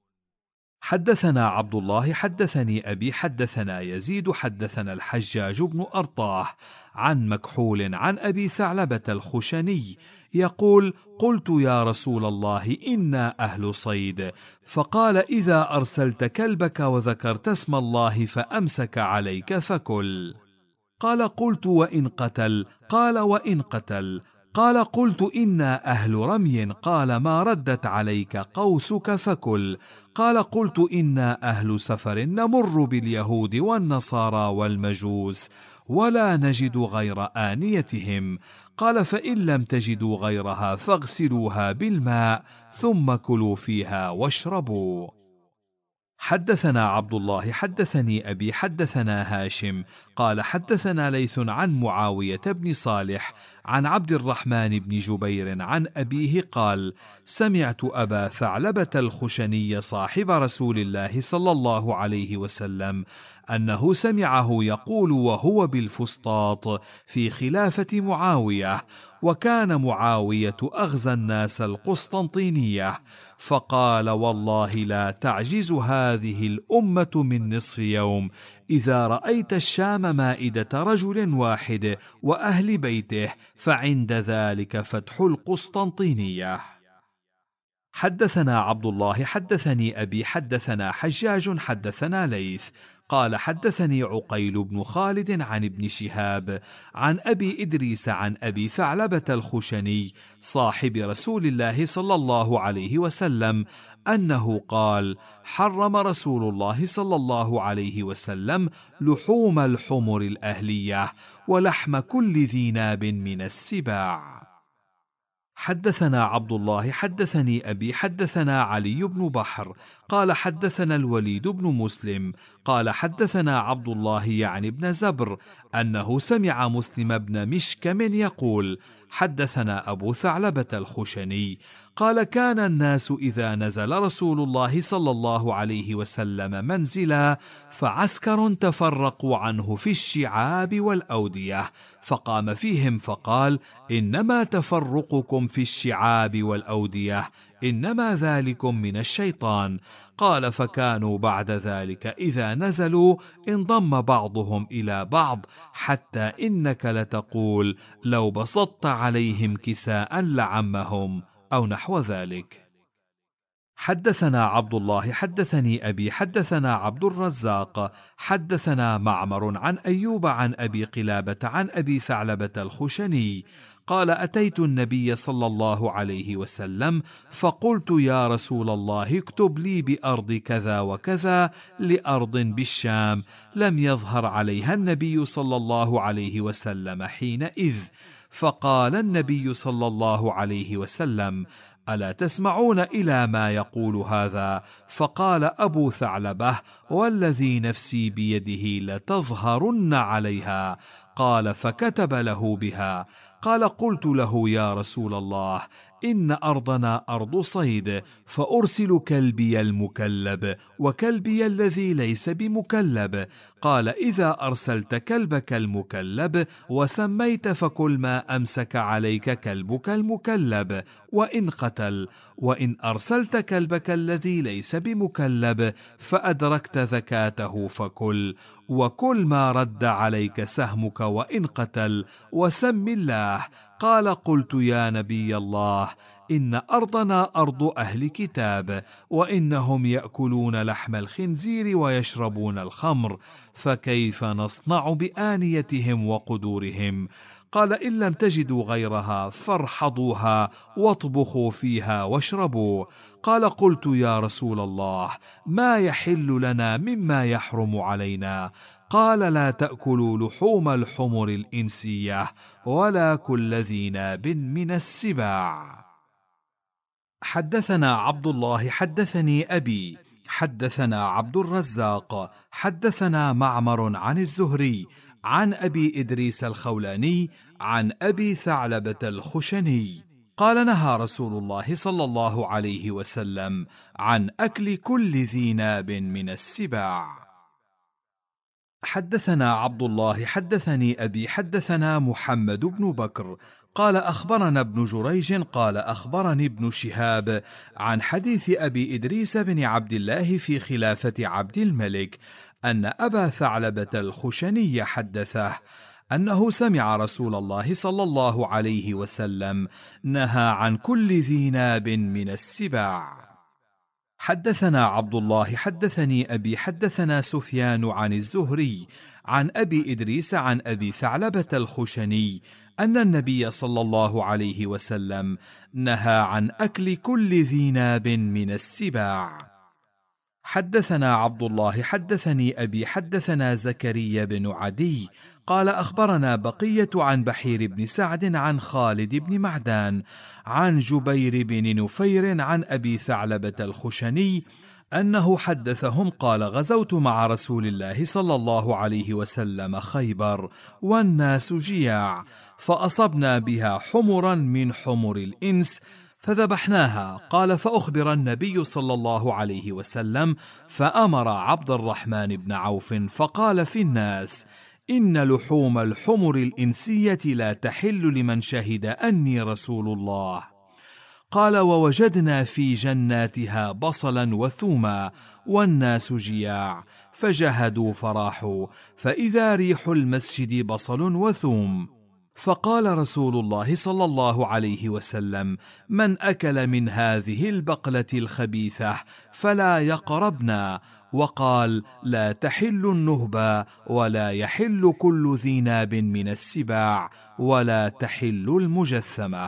حدثنا عبد الله حدثني أبي حدثنا يزيد حدثنا الحجاج بن أرطاه عن مكحول عن أبي ثعلبة الخشني يقول: قلت يا رسول الله إنا أهل صيد، فقال: إذا أرسلت كلبك وذكرت اسم الله فأمسك عليك فكل. قال: قلت وإن قتل؟ قال: وإن قتل. قال: قلت إنا أهل رمي، قال: ما ردت عليك قوسك فكل. قال: قلت إنا أهل سفر نمر باليهود والنصارى والمجوس ولا نجد غير آنيتهم. قال: فإن لم تجدوا غيرها فاغسلوها بالماء ثم كلوا فيها واشربوا. حدثنا عبد الله حدثني أبي حدثنا هاشم قال حدثنا ليث عن معاوية بن صالح عن عبد الرحمن بن جبير عن أبيه قال: سمعت أبا ثعلبة الخشني صاحب رسول الله صلى الله عليه وسلم أنه سمعه يقول وهو بالفسطاط في خلافة معاوية، وكان معاوية أغزى الناس القسطنطينية، فقال: والله لا تعجز هذه الأمة من نصف يوم إذا رأيت الشام مائدة رجل واحد وأهل بيته، فعند ذلك فتح القسطنطينية. حدثنا عبد الله حدثني أبي حدثنا حجاج حدثنا ليث قال حدثني عقيل بن خالد عن ابن شهاب عن أبي إدريس عن أبي ثعلبة الخشني صاحب رسول الله صلى الله عليه وسلم أنه قال: حرم رسول الله صلى الله عليه وسلم لحوم الحمر الأهلية ولحم كل ذي ناب من السباع. حدثنا عبد الله حدثني أبي حدثنا علي بن بحر قال حدثنا الوليد بن مسلم قال حدثنا عبد الله يعني بن زبر أنه سمع مسلم بن مشكم يقول: حدثنا أبو ثعلبة الخشني قال: كان الناس إذا نزل رسول الله صلى الله عليه وسلم منزلا فعسكر تفرقوا عنه في الشعاب والأودية، فقام فيهم فقال: إنما تفرقكم في الشعاب والأودية إنما ذلكم من الشيطان. قال فكانوا بعد ذلك إذا نزلوا انضم بعضهم إلى بعض، حتى إنك لتقول لو بسطت عليهم كساء لعمهم، أو نحو ذلك. حدثنا عبد الله حدثني أبي حدثنا عبد الرزاق حدثنا معمر عن أيوب عن أبي قلابة عن أبي ثعلبة الخشني قال أتيت النبي صلى الله عليه وسلم فقلت يا رسول الله اكتب لي بأرض كذا وكذا لأرض بالشام لم يظهر عليها النبي صلى الله عليه وسلم حينئذ. فقال النبي صلى الله عليه وسلم ألا تسمعون إلى ما يقول هذا؟ فقال أبو ثعلبة والذي نفسي بيده لتظهرن عليها. قال فكتب له بها. قال قلت له يا رسول الله إن أرضنا أرض صيد، فأرسل كلبي المكلب وكلبي الذي ليس بمكلب. قال إذا أرسلت كلبك المكلب وسميت فكل ما أمسك عليك كلبك المكلب وإن قتل، وإن أرسلت كلبك الذي ليس بمكلب فأدركت ذكاته فكل، وكل ما رد عليك سهمك وإن قتل، وسم الله. قال قلت يا نبي الله إن أرضنا أرض أهل كتاب، وإنهم يأكلون لحم الخنزير ويشربون الخمر، فكيف نصنع بآنيتهم وقدورهم؟ قال إن لم تجدوا غيرها فارحضوها واطبخوا فيها واشربوا. قال قلت يا رسول الله ما يحل لنا مما يحرم علينا؟ قال لا تأكلوا لحوم الحمر الإنسية ولا كل ذي ناب من السباع. حدثنا عبد الله حدثني أبي حدثنا عبد الرزاق حدثنا معمر عن الزهري عن أبي إدريس الخولاني عن أبي ثعلبة الخشني قال نهى رسول الله صلى الله عليه وسلم عن أكل كل ذي ناب من السباع. حدثنا عبد الله حدثني أبي حدثنا محمد بن بكر قال أخبرنا ابن جريج قال أخبرني ابن شهاب عن حديث أبي إدريس بن عبد الله في خلافة عبد الملك أن أبا ثعلبة الخشني حدثه أنه سمع رسول الله صلى الله عليه وسلم نهى عن كل ذي ناب من السباع. حدثنا عبد الله حدثني أبي حدثنا سفيان عن الزهري عن أبي إدريس عن أبي ثعلبة الخشني أن النبي صلى الله عليه وسلم نهى عن أكل كل ذي ناب من السباع. حدثنا عبد الله حدثني أبي حدثنا زكريا بن عدي قال أخبرنا بقية عن بحير بن سعد عن خالد بن معدان عن جبير بن نفير عن أبي ثعلبة الخشني أنه حدثهم قال غزوت مع رسول الله صلى الله عليه وسلم خيبر والناس جياع، فأصبنا بها حمرا من حمر الإنس فذبحناها. قال فأخبر النبي صلى الله عليه وسلم فأمر عبد الرحمن بن عوف فقال في الناس إن لحوم الحمر الإنسية لا تحل لمن شهد أني رسول الله. قال ووجدنا في جناتها بصلا وثوما والناس جياع، فجهدوا فراحوا فإذا ريح المسجد بصل وثوم. فقال رسول الله صلى الله عليه وسلم من أكل من هذه البقلة الخبيثة فلا يقربنا. وقال لا تحل النهبة ولا يحل كل ذي ناب من السباع ولا تحل المجثمة.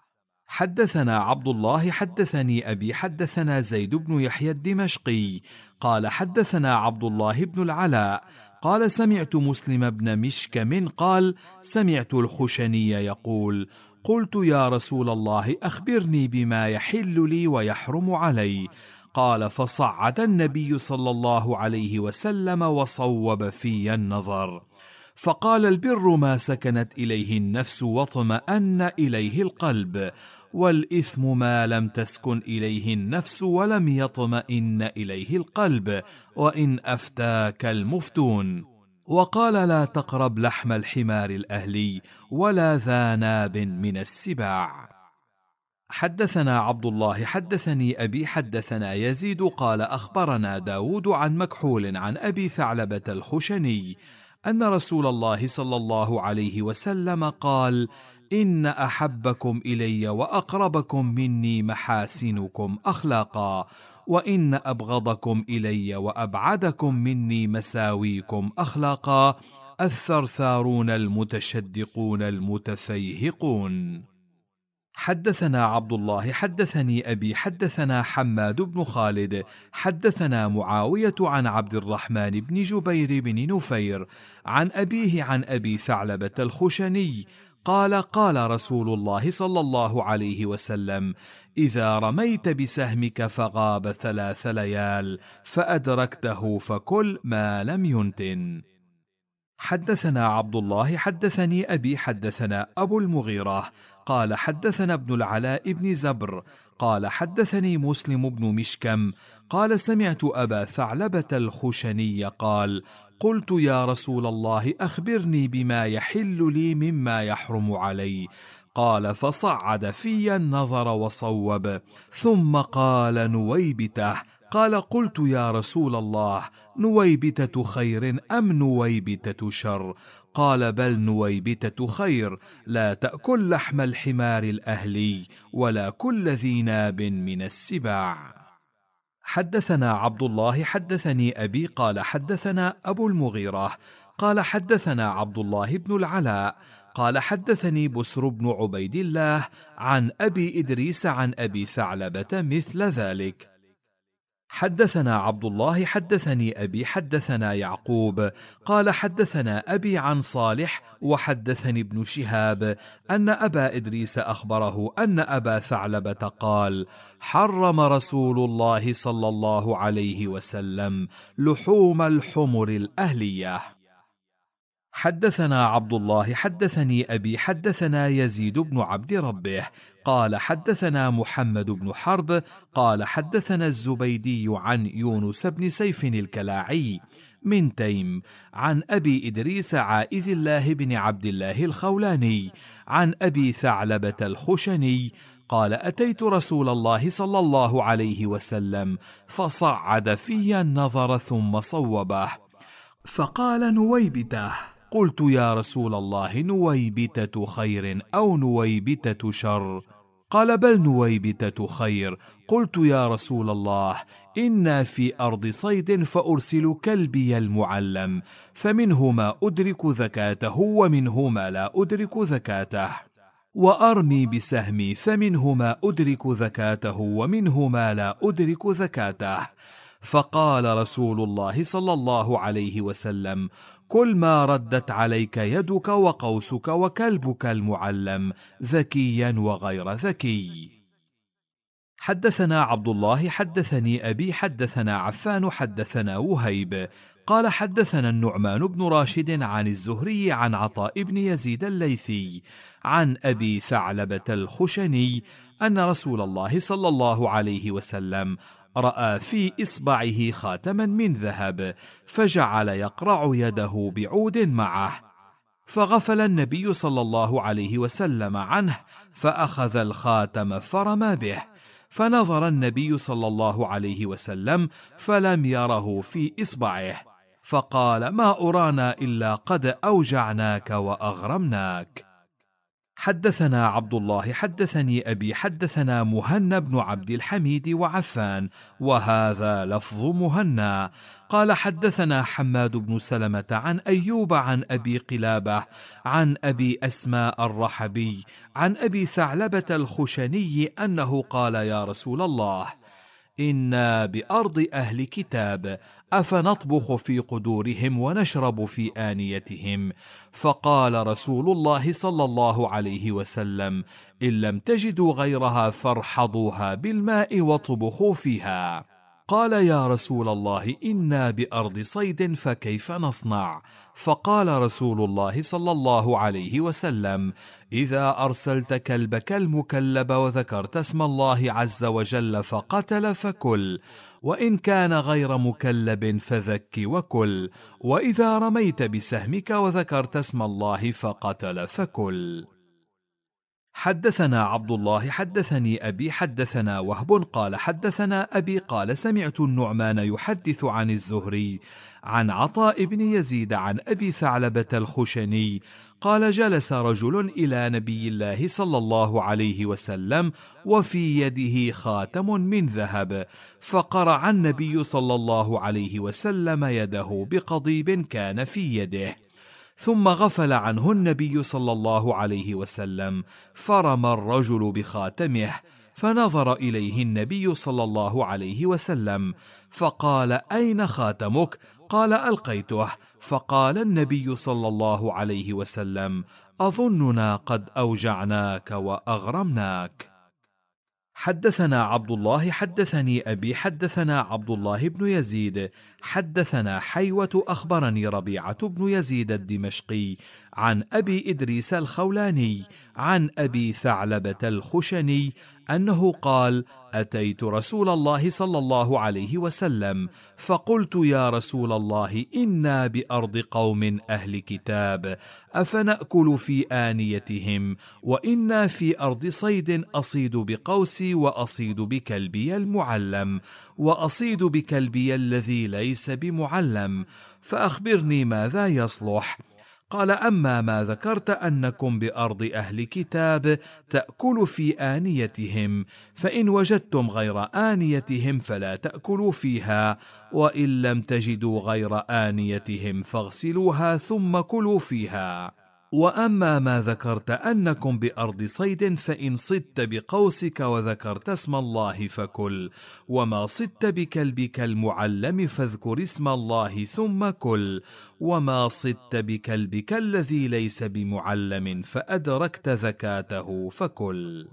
حدثنا عبد الله حدثني أبي حدثنا زيد بن يحيى الدمشقي قال حدثنا عبد الله بن العلاء قال سمعت مسلم بن مشكم قال سمعت الخشني يقول قلت يا رسول الله أخبرني بما يحل لي ويحرم علي. قال فصعد النبي صلى الله عليه وسلم وصوب في النظر فقال البر ما سكنت إليه النفس واطمأن إليه القلب، والإثم ما لم تسكن إليه النفس ولم يطمئن إليه القلب وإن أفتاك المفتون. وقال لا تقرب لحم الحمار الأهلي ولا ذا ناب من السباع. حدثنا عبد الله حدثني أبي حدثنا يزيد قال أخبرنا داود عن مكحول عن أبي ثعلبة الخشني أن رسول الله صلى الله عليه وسلم قال: إن أحبكم إلي وأقربكم مني محاسنكم أخلاقا، وإن أبغضكم إلي وأبعدكم مني مساويكم أخلاقا الثرثارون المتشدقون المتفيهقون. حدثنا عبد الله حدثني أبي حدثنا حماد بن خالد حدثنا معاوية عن عبد الرحمن بن جبير بن نفير عن أبيه عن أبي ثعلبة الخشني قال: قال رسول الله صلى الله عليه وسلم: إذا رميت بسهمك فغاب ثلاث ليال فأدركته فكل ما لم ينتن. حدثنا عبد الله حدثني أبي حدثنا أبو المغيرة قال حدثنا ابن العلاء بن زبر قال حدثني مسلم بن مشكم قال: سمعت أبا ثعلبة الخشني قال: قلت يا رسول الله أخبرني بما يحل لي مما يحرم علي. قال: فصعد في النظر وصوب، ثم قال: نويبته. قال: قلت يا رسول الله نويبتة خير أم نويبتة شر؟ قال: بل نويبتة خير، لا تأكل لحم الحمار الأهلي ولا كل ذي ناب من السباع. حدثنا عبد الله حدثني أبي قال حدثنا أبو المغيرة قال حدثنا عبد الله بن العلاء قال حدثني بسر بن عبيد الله عن أبي إدريس عن أبي ثعلبة مثل ذلك. حدثنا عبد الله حدثني أبي حدثنا يعقوب قال حدثنا أبي عن صالح وحدثني ابن شهاب أن أبا إدريس أخبره أن أبا ثعلبة قال: حرم رسول الله صلى الله عليه وسلم لحوم الحمر الأهلية. حدثنا عبد الله حدثني أبي حدثنا يزيد بن عبد ربه قال حدثنا محمد بن حرب قال حدثنا الزبيدي عن يونس بن سيف الكلاعي من تيم عن أبي إدريس عائذ الله بن عبد الله الخولاني عن أبي ثعلبة الخشني قال: أتيت رسول الله صلى الله عليه وسلم فصعد في النظر ثم صوبه، فقال: نويبته. قلت: يا رسول الله نويبتة خير أو نويبتة شر؟ قال: بل نويبتة خير. قلت: يا رسول الله إنا في أرض صيد فأرسل كلبي المعلم، فمنه ما أدرك زكاته ومنه ما لا أدرك زكاته، وأرمي بسهمي فمنه ما أدرك زكاته ومنه ما لا أدرك زكاته. فقال رسول الله صلى الله عليه وسلم: كل ما ردت عليك يدك وقوسك وكلبك المعلم ذكيا وغير ذكي. حدثنا عبد الله حدثني أبي حدثنا عفان حدثنا وهيب قال حدثنا النعمان بن راشد عن الزهري عن عطاء بن يزيد الليثي عن أبي ثعلبة الخشني أن رسول الله صلى الله عليه وسلم رأى في إصبعه خاتما من ذهب، فجعل يقرع يده بعود معه، فغفل النبي صلى الله عليه وسلم عنه، فأخذ الخاتم فرمى به، فنظر النبي صلى الله عليه وسلم فلم يره في إصبعه، فقال: ما أرانا إلا قد أوجعناك وأغرمناك. حدثنا عبد الله حدثني أبي حدثنا مهنا بن عبد الحميد وعفان، وهذا لفظ مهنا قال حدثنا حماد بن سلمة عن أيوب عن أبي قلابة عن أبي أسماء الرحبي عن أبي ثعلبة الخشني أنه قال: يا رسول الله إنا بأرض أهل كتاب، أفنطبخ في قدورهم ونشرب في آنيتهم؟ فقال رسول الله صلى الله عليه وسلم: إن لم تجدوا غيرها فارحضوها بالماء وطبخوا فيها. قال: يا رسول الله إنا بأرض صيد فكيف نصنع؟ فقال رسول الله صلى الله عليه وسلم: إذا أرسلت كلبك المكلب وذكرت اسم الله عز وجل فقتل فكل، وإن كان غير مكلب فذك وكل، وإذا رميت بسهمك وذكرت اسم الله فقتل فكل. حدثنا عبد الله حدثني أبي حدثنا وهب قال حدثنا أبي قال سمعت النعمان يحدث عن الزهري عن عطاء بن يزيد عن أبي ثعلبة الخشني قال جلس رجل إلى نبي الله صلى الله عليه وسلم وفي يده خاتم من ذهب، فقرع النبي صلى الله عليه وسلم يده بقضيب كان في يده، ثم غفل عنه النبي صلى الله عليه وسلم، فرمى الرجل بخاتمه، فنظر إليه النبي صلى الله عليه وسلم فقال: أين خاتمك؟ قال: ألقيته. فقال النبي صلى الله عليه وسلم: أظننا قد أوجعناك وأغرمناك. حدثنا عبد الله حدثني أبي حدثنا عبد الله بن يزيد حدثنا حيوة أخبرني ربيعة بن يزيد الدمشقي عن أبي إدريس الخولاني عن أبي ثعلبة الخشني أنه قال: أتيت رسول الله صلى الله عليه وسلم فقلت: يا رسول الله، إنا بأرض قوم أهل كتاب، أفنأكل في آنيتهم؟ وإنا في أرض صيد، أصيد بقوسي وأصيد بكلبي المعلم، وأصيد بكلبي الذي ليس بمعلم، فأخبرني ماذا يصلح؟ قال: أما ما ذكرت أنكم بأرض أهل كتاب تأكل في آنيتهم، فإن وجدتم غير آنيتهم فلا تأكلوا فيها، وإن لم تجدوا غير آنيتهم فاغسلوها ثم كلوا فيها. وأما ما ذكرت أنكم بأرض صيد، فإن صدت بقوسك وذكرت اسم الله فكل، وما صدت بكلبك المعلم فاذكر اسم الله ثم كل، وما صدت بكلبك الذي ليس بمعلم فأدركت زكاته فكل.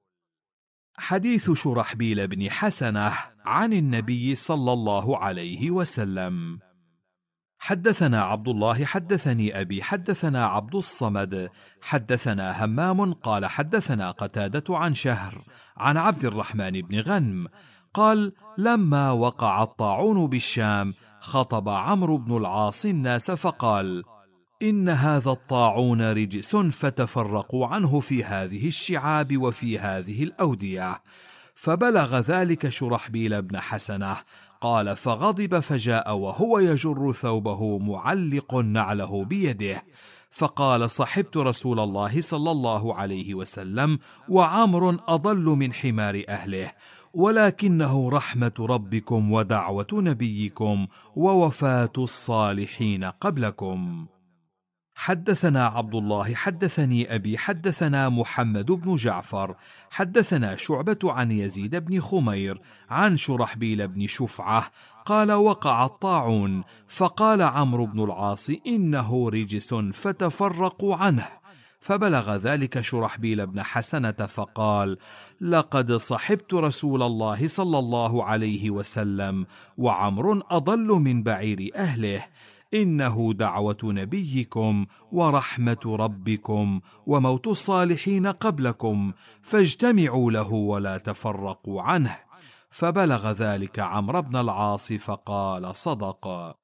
حديث شرحبيل بن حسنة عن النبي صلى الله عليه وسلم. حدثنا عبد الله حدثني أبي حدثنا عبد الصمد حدثنا همام قال حدثنا قتادة عن شهر عن عبد الرحمن بن غنم قال: لما وقع الطاعون بالشام خطب عمرو بن العاص الناس فقال: إن هذا الطاعون رجس، فتفرقوا عنه في هذه الشعاب وفي هذه الأودية. فبلغ ذلك شرحبيل بن حسنة قال: فغضب فجاء وهو يجر ثوبه معلق نعله بيده، فقال: صحبت رسول الله صلى الله عليه وسلم وعمر أضل من حمار أهله، ولكنه رحمة ربكم ودعوة نبيكم ووفاة الصالحين قبلكم. حدثنا عبد الله حدثني أبي حدثنا محمد بن جعفر حدثنا شعبة عن يزيد بن خمير عن شرحبيل بن شفعة قال: وقع الطاعون، فقال عمرو بن العاص: إنه رجس، فتفرقوا عنه. فبلغ ذلك شرحبيل بن حسنة فقال: لقد صحبت رسول الله صلى الله عليه وسلم وعمر أضل من بعير أهله، إنه دعوة نبيكم ورحمة ربكم وموت الصالحين قبلكم، فاجتمعوا له ولا تفرقوا عنه. فبلغ ذلك عمرو بن العاص فقال: صدق.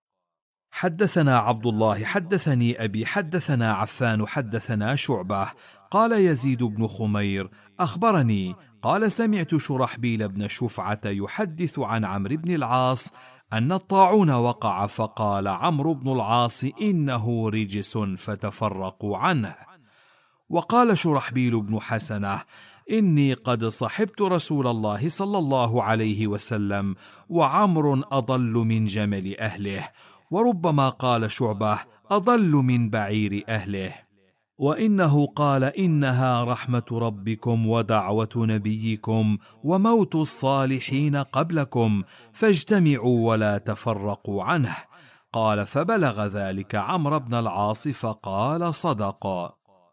حدثنا عبد الله حدثني أبي حدثنا عفان حدثنا شعبة قال: يزيد بن خمير أخبرني قال: سمعت شرحبيل بن شفعة يحدث عن عمرو بن العاص أن الطاعون وقع، فقال عمرو بن العاص: إنه رجس، فتفرقوا عنه. وقال شرحبيل بن حسنة: إني قد صحبت رسول الله صلى الله عليه وسلم وعمر أضل من جمل أهله. وربما قال شعبة: أضل من بعير أهله. وإنه قال: إنها رحمة ربكم ودعوة نبيكم وموت الصالحين قبلكم، فاجتمعوا ولا تفرقوا عنه. قال: فبلغ ذلك عمرو بن العاص فقال: صدق.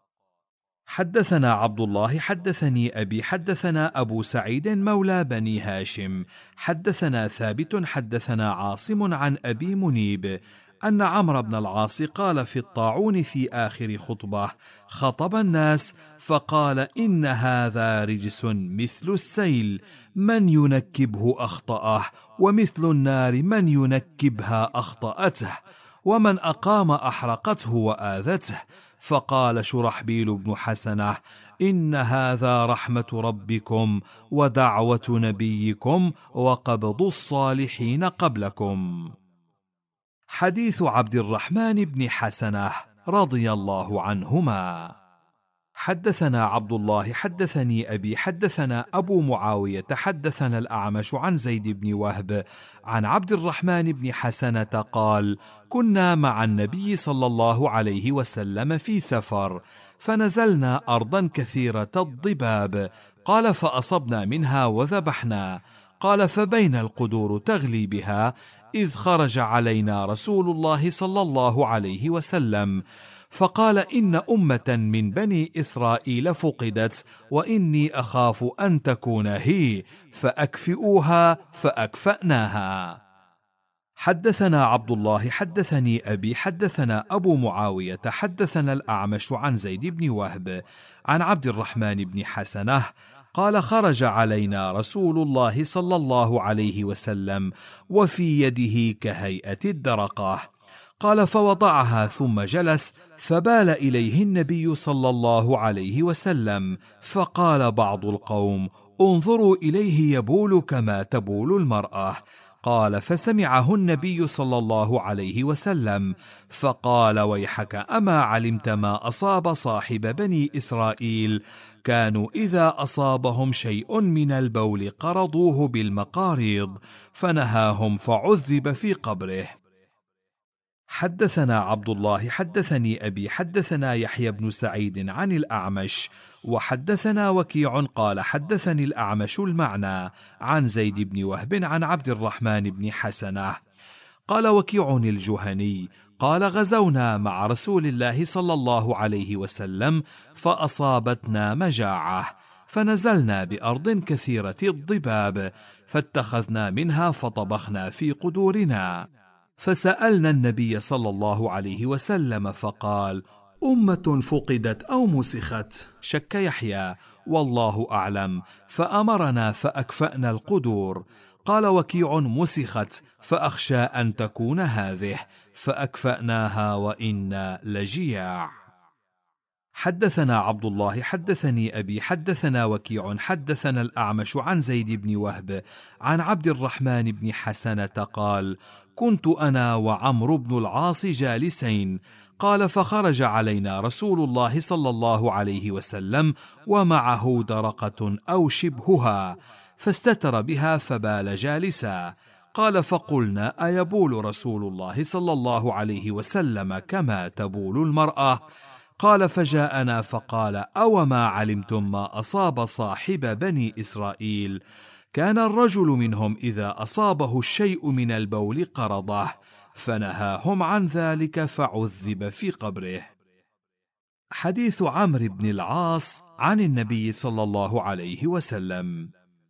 حدثنا عبد الله حدثني أبي حدثنا أبو سعيد مولى بني هاشم حدثنا ثابت حدثنا عاصم عن أبي منيب أن عمرو بن العاص قال في الطاعون في آخر خطبة: خطب الناس فقال: إن هذا رجس مثل السيل، من ينكبه أخطأه، ومثل النار من ينكبها أخطأته، ومن أقام أحرقته وآذته. فقال شرحبيل بن حسنة: إن هذا رحمة ربكم ودعوة نبيكم وقبض الصالحين قبلكم. حديث عبد الرحمن بن حسنة رضي الله عنهما. حدثنا عبد الله حدثني أبي حدثنا أبو معاوية حدثنا الأعمش عن زيد بن وهب عن عبد الرحمن بن حسنة قال: كنا مع النبي صلى الله عليه وسلم في سفر، فنزلنا أرضا كثيرة الضباب، قال: فأصبنا منها وذبحنا، قال: فبين القدور تغلي بها إذ خرج علينا رسول الله صلى الله عليه وسلم فقال: إن أمة من بني إسرائيل فقدت وإني أخاف أن تكون هي، فأكفئوها، فأكفأناها. حدثنا عبد الله حدثني أبي حدثنا أبو معاوية حدثنا الأعمش عن زيد بن وهب عن عبد الرحمن بن حسنة قال: خرج علينا رسول الله صلى الله عليه وسلم وفي يده كهيئة الدرقة، قال: فوضعها ثم جلس، فبال إليه النبي صلى الله عليه وسلم، فقال بعض القوم: انظروا إليه يبول كما تبول المرأة. قال: فسمعه النبي صلى الله عليه وسلم فقال: ويحك، أما علمت ما أصاب صاحب بني إسرائيل؟ كانوا إذا أصابهم شيء من البول قرضوه بالمقاريض، فنهاهم فعذب في قبره. حدثنا عبد الله حدثني أبي حدثنا يحيى بن سعيد عن الأعمش وحدثنا وكيع قال: حدثني الأعمش المعنى عن زيد بن وهب عن عبد الرحمن بن حسنة قال: وكيع الجهني قال: غزونا مع رسول الله صلى الله عليه وسلم فأصابتنا مجاعة، فنزلنا بأرض كثيرة الضباب، فاتخذنا منها فطبخنا في قدورنا، فسألنا النبي صلى الله عليه وسلم فقال: أمة فقدت أو مسخت؟ شك يحيى: والله أعلم، فأمرنا فأكفأنا القدور. قال وكيع: مسخت، فأخشى أن تكون هذه، فأكفأناها وإنا لجياع. حدثنا عبد الله حدثني أبي حدثنا وكيع حدثنا الأعمش عن زيد بن وهب عن عبد الرحمن بن حسنة قال: كنت أنا وعمرو بن العاص جالسين، قال: فخرج علينا رسول الله صلى الله عليه وسلم ومعه درقة أو شبهها، فاستتر بها فبال جالسا. قال: فقلنا: أيبول رسول الله صلى الله عليه وسلم كما تبول المرأة؟ قال: فجاءنا فقال: أو ما علمتم ما أصاب صاحب بني إسرائيل؟ كان الرجل منهم إذا أصابه الشيء من البول قرضه، فنهاهم عن ذلك فعذب في قبره. حديث عمرو بن العاص عن النبي صلى الله عليه وسلم.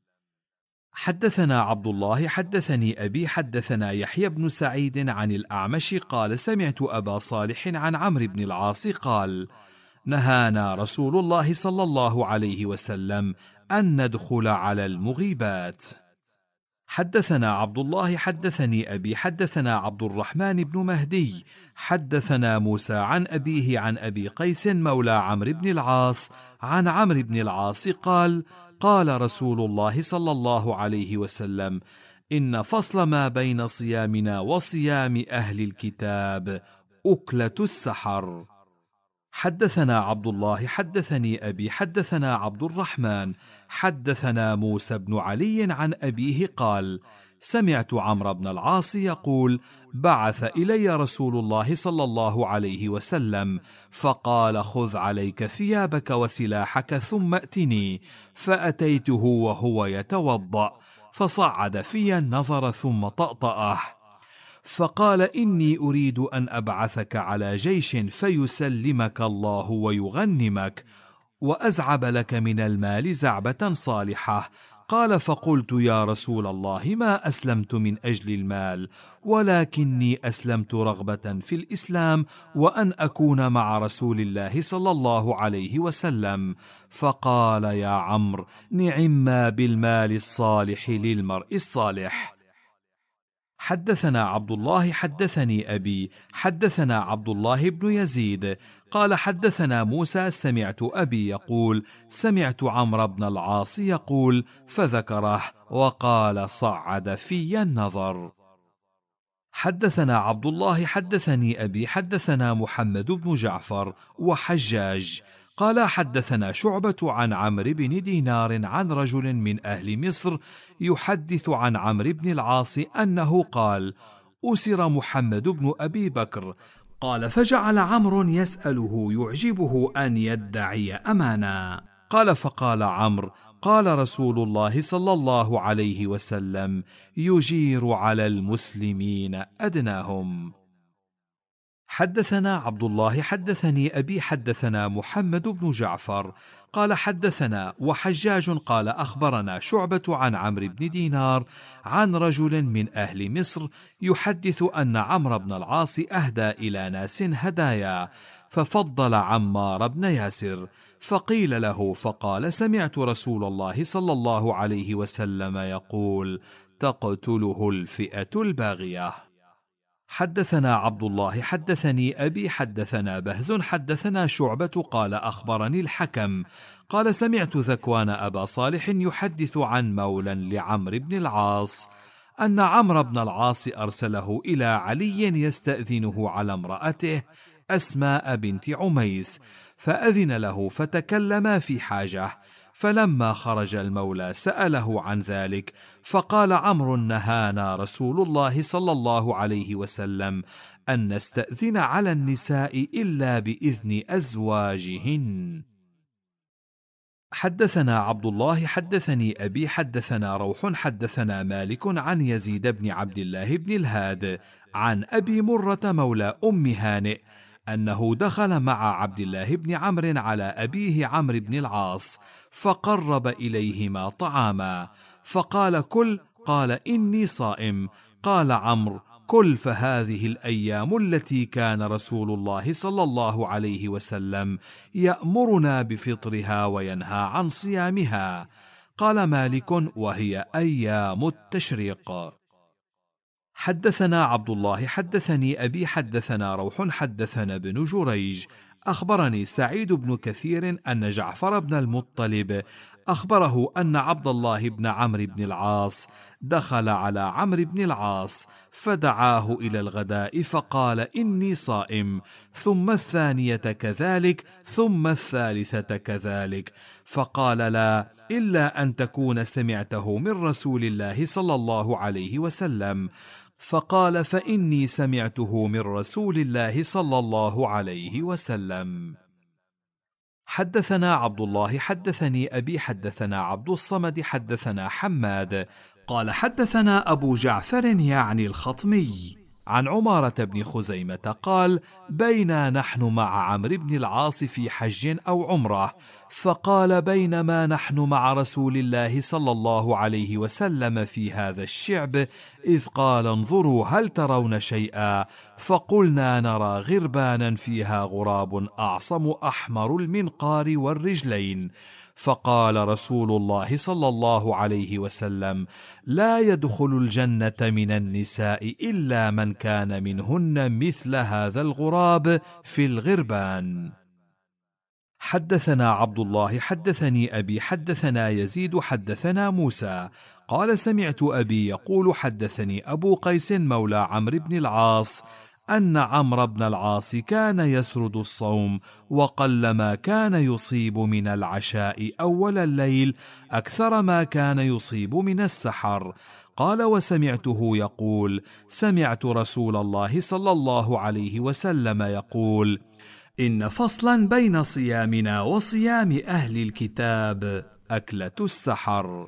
حدثنا عبد الله حدثني أبي حدثنا يحيى بن سعيد عن الأعمش قال: سمعت أبا صالح عن عمرو بن العاص قال: نهانا رسول الله صلى الله عليه وسلم أن ندخل على المغيبات. حدثنا عبد الله حدثني أبي حدثنا عبد الرحمن بن مهدي حدثنا موسى عن أبيه عن أبي قيس مولى عمرو بن العاص عن عمرو بن العاص قال: قال رسول الله صلى الله عليه وسلم: إن فصل ما بين صيامنا وصيام أهل الكتاب أكلة السحر. حدثنا عبد الله حدثني أبي حدثنا عبد الرحمن حدثنا موسى بن علي عن أبيه قال: سمعت عمرو بن العاص يقول: بعث إلي رسول الله صلى الله عليه وسلم فقال: خذ عليك ثيابك وسلاحك ثم ائتني، فأتيته وهو يتوضأ، فصعد في النظر ثم طأطأه، فقال: إني أريد أن أبعثك على جيش فيسلمك الله ويغنمك وأزعب لك من المال زعبة صالحة. قال: فقلت: يا رسول الله، ما أسلمت من أجل المال، ولكني أسلمت رغبة في الإسلام وأن أكون مع رسول الله صلى الله عليه وسلم. فقال: يا عمرو، نعما بالمال الصالح للمرء الصالح. حدثنا عبد الله حدثني أبي حدثنا عبد الله بن يزيد قال حدثنا موسى سمعت أبي يقول سمعت عمرو بن العاص يقول فذكره وقال صعد في النظر. حدثنا عبد الله حدثني أبي حدثنا محمد بن جعفر وحجاج قال حدثنا شعبة عن عمرو بن دينار عن رجل من أهل مصر يحدث عن عمرو بن العاص أنه قال أسر محمد بن أبي بكر قال فجعل عمرو يسأله يعجبه أن يدعي أمانا قال فقال عمرو قال رسول الله صلى الله عليه وسلم يجير على المسلمين أدناهم. حدثنا عبد الله حدثني أبي حدثنا محمد بن جعفر قال حدثنا وحجاج قال أخبرنا شعبة عن عمرو بن دينار عن رجل من أهل مصر يحدث أن عمرو بن العاص أهدى إلى ناس هدايا ففضل عمار بن ياسر فقيل له فقال سمعت رسول الله صلى الله عليه وسلم يقول تقتله الفئة الباغية. حدثنا عبد الله حدثني أبي حدثنا بهز حدثنا شعبة قال أخبرني الحكم قال سمعت ذكوان أبا صالح يحدث عن مولى لعمرو بن العاص أن عمرو بن العاص أرسله إلى علي يستأذنه على امرأته أسماء بنت عميس فأذن له فتكلما في حاجة فلما خرج المولى سأله عن ذلك فقال عمرو نهانا رسول الله صلى الله عليه وسلم أن نستأذن على النساء إلا بإذن أزواجهن. حدثنا عبد الله حدثني أبي حدثنا روح حدثنا مالك عن يزيد بن عبد الله بن الهاد عن أبي مرة مولى أم هانئ أنه دخل مع عبد الله بن عمرو على أبيه عمرو بن العاص فقرب إليهما طعاما فقال كل قال إني صائم قال عمرو كل فهذه الأيام التي كان رسول الله صلى الله عليه وسلم يأمرنا بفطرها وينهى عن صيامها. قال مالك وهي أيام التشريق. حدثنا عبد الله حدثني أبي حدثنا روح حدثنا بن جريج أخبرني سعيد بن كثير أن جعفر بن المطلب أخبره أن عبد الله بن عمرو بن العاص دخل على عمرو بن العاص فدعاه إلى الغداء فقال إني صائم ثم الثانية كذلك ثم الثالثة كذلك فقال لا إلا أن تكون سمعته من رسول الله صلى الله عليه وسلم فقال فإني سمعته من رسول الله صلى الله عليه وسلم. حدثنا عبد الله حدثني أبي حدثنا عبد الصمد حدثنا حماد قال حدثنا أبو جعفر يعني الخطمي عن عمارة بن خزيمة قال بينا نحن مع عمرو بن العاص في حج أو عمره فقال بينما نحن مع رسول الله صلى الله عليه وسلم في هذا الشعب إذ قال انظروا هل ترون شيئا فقلنا نرى غربانا فيها غراب أعصم أحمر المنقار والرجلين فقال رسول الله صلى الله عليه وسلم لا يدخل الجنة من النساء إلا من كان منهن مثل هذا الغراب في الغربان. حدثنا عبد الله حدثني أبي حدثنا يزيد حدثنا موسى قال سمعت أبي يقول حدثني أبو قيس مولى عمرو بن العاص أن عمرو بن العاص كان يسرد الصوم وقلما كان يصيب من العشاء أول الليل أكثر ما كان يصيب من السحر. قال وسمعته يقول سمعت رسول الله صلى الله عليه وسلم يقول إن فصلا بين صيامنا وصيام أهل الكتاب أكلة السحر.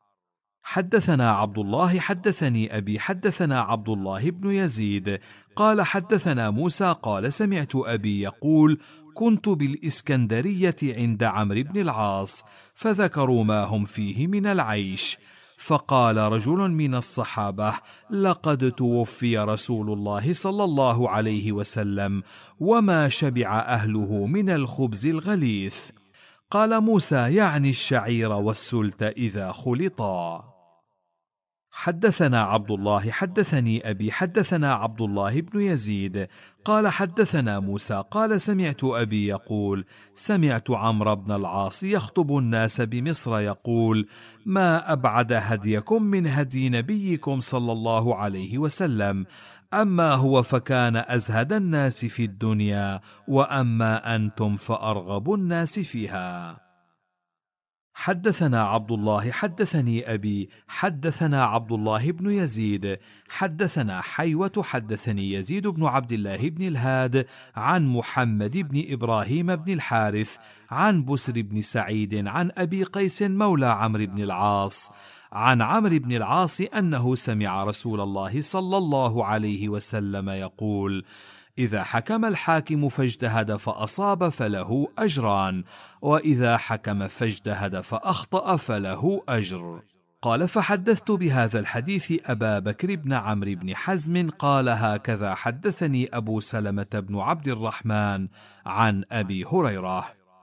حدثنا عبد الله حدثني أبي حدثنا عبد الله بن يزيد قال حدثنا موسى قال سمعت أبي يقول كنت بالإسكندرية عند عمرو بن العاص فذكروا ما هم فيه من العيش فقال رجل من الصحابة لقد توفي رسول الله صلى الله عليه وسلم وما شبع أهله من الخبز الغليث. قال موسى يعني الشعير والسلت إذا خلطا. حدثنا عبد الله حدثني أبي حدثنا عبد الله بن يزيد قال حدثنا موسى قال سمعت أبي يقول سمعت عمرو بن العاص يخطب الناس بمصر يقول ما أبعد هديكم من هدي نبيكم صلى الله عليه وسلم، أما هو فكان أزهد الناس في الدنيا، وأما أنتم فأرغب الناس فيها. حدثنا عبد الله حدثني أبي حدثنا عبد الله بن يزيد حدثنا حيوة حدثني يزيد بن عبد الله بن الهاد عن محمد بن إبراهيم بن الحارث عن بسر بن سعيد عن أبي قيس مولى عمرو بن العاص عن عمرو بن العاص أنه سمع رسول الله صلى الله عليه وسلم يقول: إذا حكم الحاكم فاجتهد فأصاب فله أجران، وإذا حكم فاجتهد فأخطأ فله أجر. قال: فحدثت بهذا الحديث أبا بكر بن عمرو بن حزم قال: هكذا حدثني أبو سلمة بن عبد الرحمن عن أبي هريرة.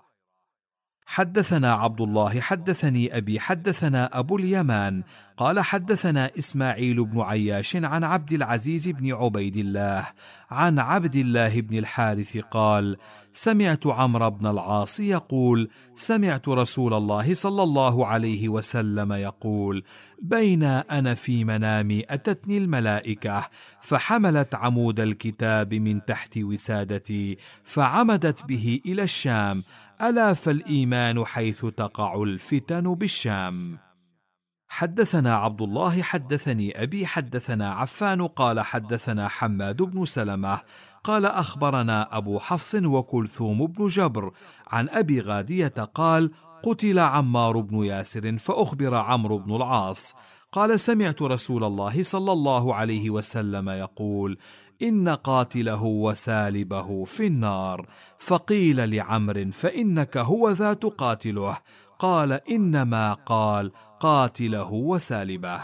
حدثنا عبد الله حدثني أبي حدثنا أبو اليمان قال حدثنا إسماعيل بن عياش عن عبد العزيز بن عبيد الله عن عبد الله بن الحارث قال: سمعت عمرو بن العاص يقول: سمعت رسول الله صلى الله عليه وسلم يقول: بين أنا في منامي أتتني الملائكة فحملت عمود الكتاب من تحت وسادتي فعمدت به إلى الشام، ألا فالإيمان حيث تقع الفتن بالشام. حدثنا عبد الله حدثني أبي حدثنا عفان قال حدثنا حماد بن سلمة قال أخبرنا أبو حفص وكلثوم بن جبر عن أبي غادية قال: قتل عمار بن ياسر فأخبر عمرو بن العاص قال: سمعت رسول الله صلى الله عليه وسلم يقول: إن قاتله وسالبه في النار. فقيل لعمر: فإنك هو ذا تقاتله؟ قال: إنما قال قاتله وسالبه.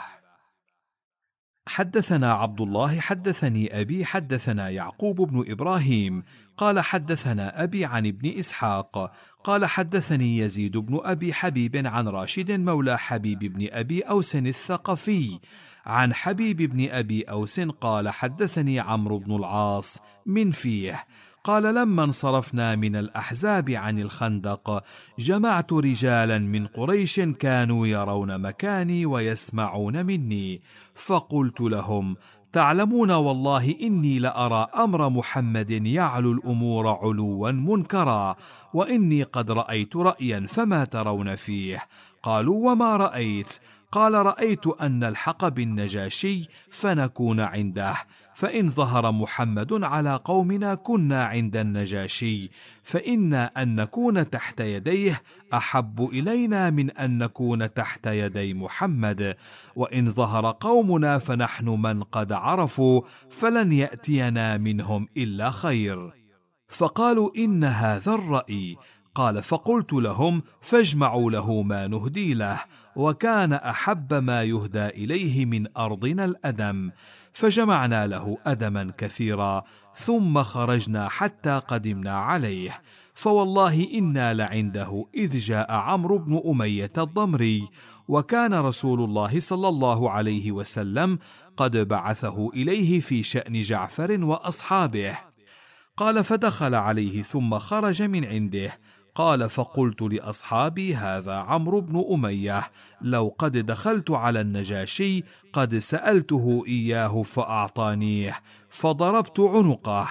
حدثنا عبد الله حدثني أبي حدثنا يعقوب بن إبراهيم قال حدثنا أبي عن ابن إسحاق قال حدثني يزيد بن أبي حبيب عن راشد مولى حبيب بن أبي أوس الثقفي عن حبيب بن أبي أوس قال حدثني عمرو بن العاص من فيه قال: لما انصرفنا من الأحزاب عن الخندق جمعت رجالا من قريش كانوا يرون مكاني ويسمعون مني، فقلت لهم: تعلمون والله إني لأرى أمر محمد يعلو الأمور علوا منكرا، وإني قد رأيت رأيا فما ترون فيه؟ قالوا: وما رأيت؟ قال: رأيت أن نلحق بالنجاشي فنكون عنده، فإن ظهر محمد على قومنا كنا عند النجاشي، فإنا أن نكون تحت يديه أحب إلينا من أن نكون تحت يدي محمد، وإن ظهر قومنا فنحن من قد عرفوا فلن يأتينا منهم إلا خير. فقالوا: إن هذا الرأي. قال: فقلت لهم: فاجمعوا له ما نهدي له، وكان أحب ما يهدى إليه من أرضنا الأدم، فجمعنا له أدما كثيرا، ثم خرجنا حتى قدمنا عليه، فوالله إنا لعنده إذ جاء عمرو بن أمية الضمري، وكان رسول الله صلى الله عليه وسلم قد بعثه إليه في شأن جعفر وأصحابه. قال: فدخل عليه ثم خرج من عنده. قال: فقلت لأصحابي: هذا عمرو بن أمية، لو قد دخلت على النجاشي قد سألته إياه فأعطانيه، فضربت عنقه،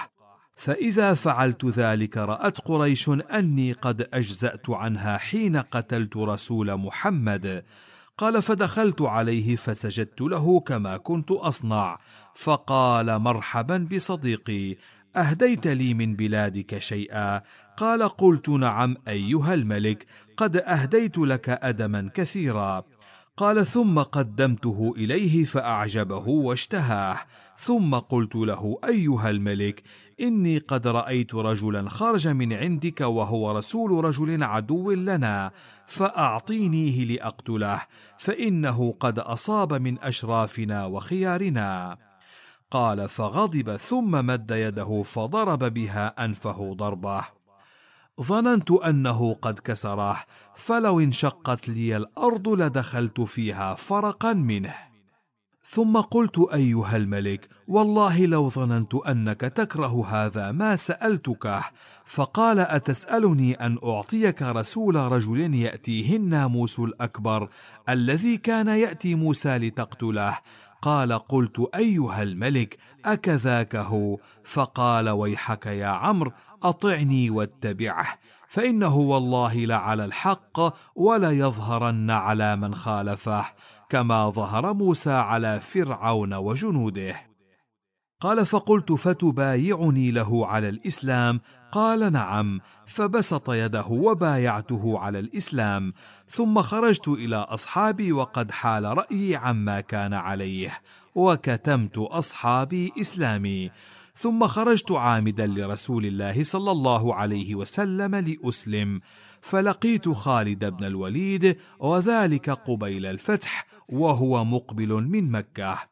فإذا فعلت ذلك رأت قريش أني قد أجزأت عنها حين قتلت رسول محمد. قال: فدخلت عليه فسجدت له كما كنت أصنع، فقال: مرحبا بصديقي، أهديت لي من بلادك شيئا؟ قال: قلت: نعم أيها الملك، قد أهديت لك أدما كثيرا. قال: ثم قدمته إليه فأعجبه واشتهاه، ثم قلت له: أيها الملك، إني قد رأيت رجلا خرج من عندك وهو رسول رجل عدو لنا، فأعطينيه لأقتله، فإنه قد أصاب من أشرافنا وخيارنا. قال: فغضب ثم مد يده فضرب بها أنفه ضربه، ظننت أنه قد كسره، فلو انشقت لي الأرض لدخلت فيها فرقا منه. ثم قلت: أيها الملك، والله لو ظننت أنك تكره هذا ما سألتكه. فقال: أتسألني أن أعطيك رسول رجل يأتيه الناموس الأكبر الذي كان يأتي موسى لتقتله؟ قال: قلت: أيها الملك، أكذاك هو؟ فقال: ويحك يا عمرو، أطعني واتبعه، فإنه والله لعلى الحق ولا يظهرن على من خالفه، كما ظهر موسى على فرعون وجنوده. قال: فقلت: فتبايعني له على الإسلام؟ قال: نعم. فبسط يده وبايعته على الإسلام. ثم خرجت إلى أصحابي وقد حال رأيي عما كان عليه، وكتمت أصحابي إسلامي. ثم خرجت عامدا لرسول الله صلى الله عليه وسلم لأسلم، فلقيت خالد بن الوليد، وذلك قبيل الفتح، وهو مقبل من مكة.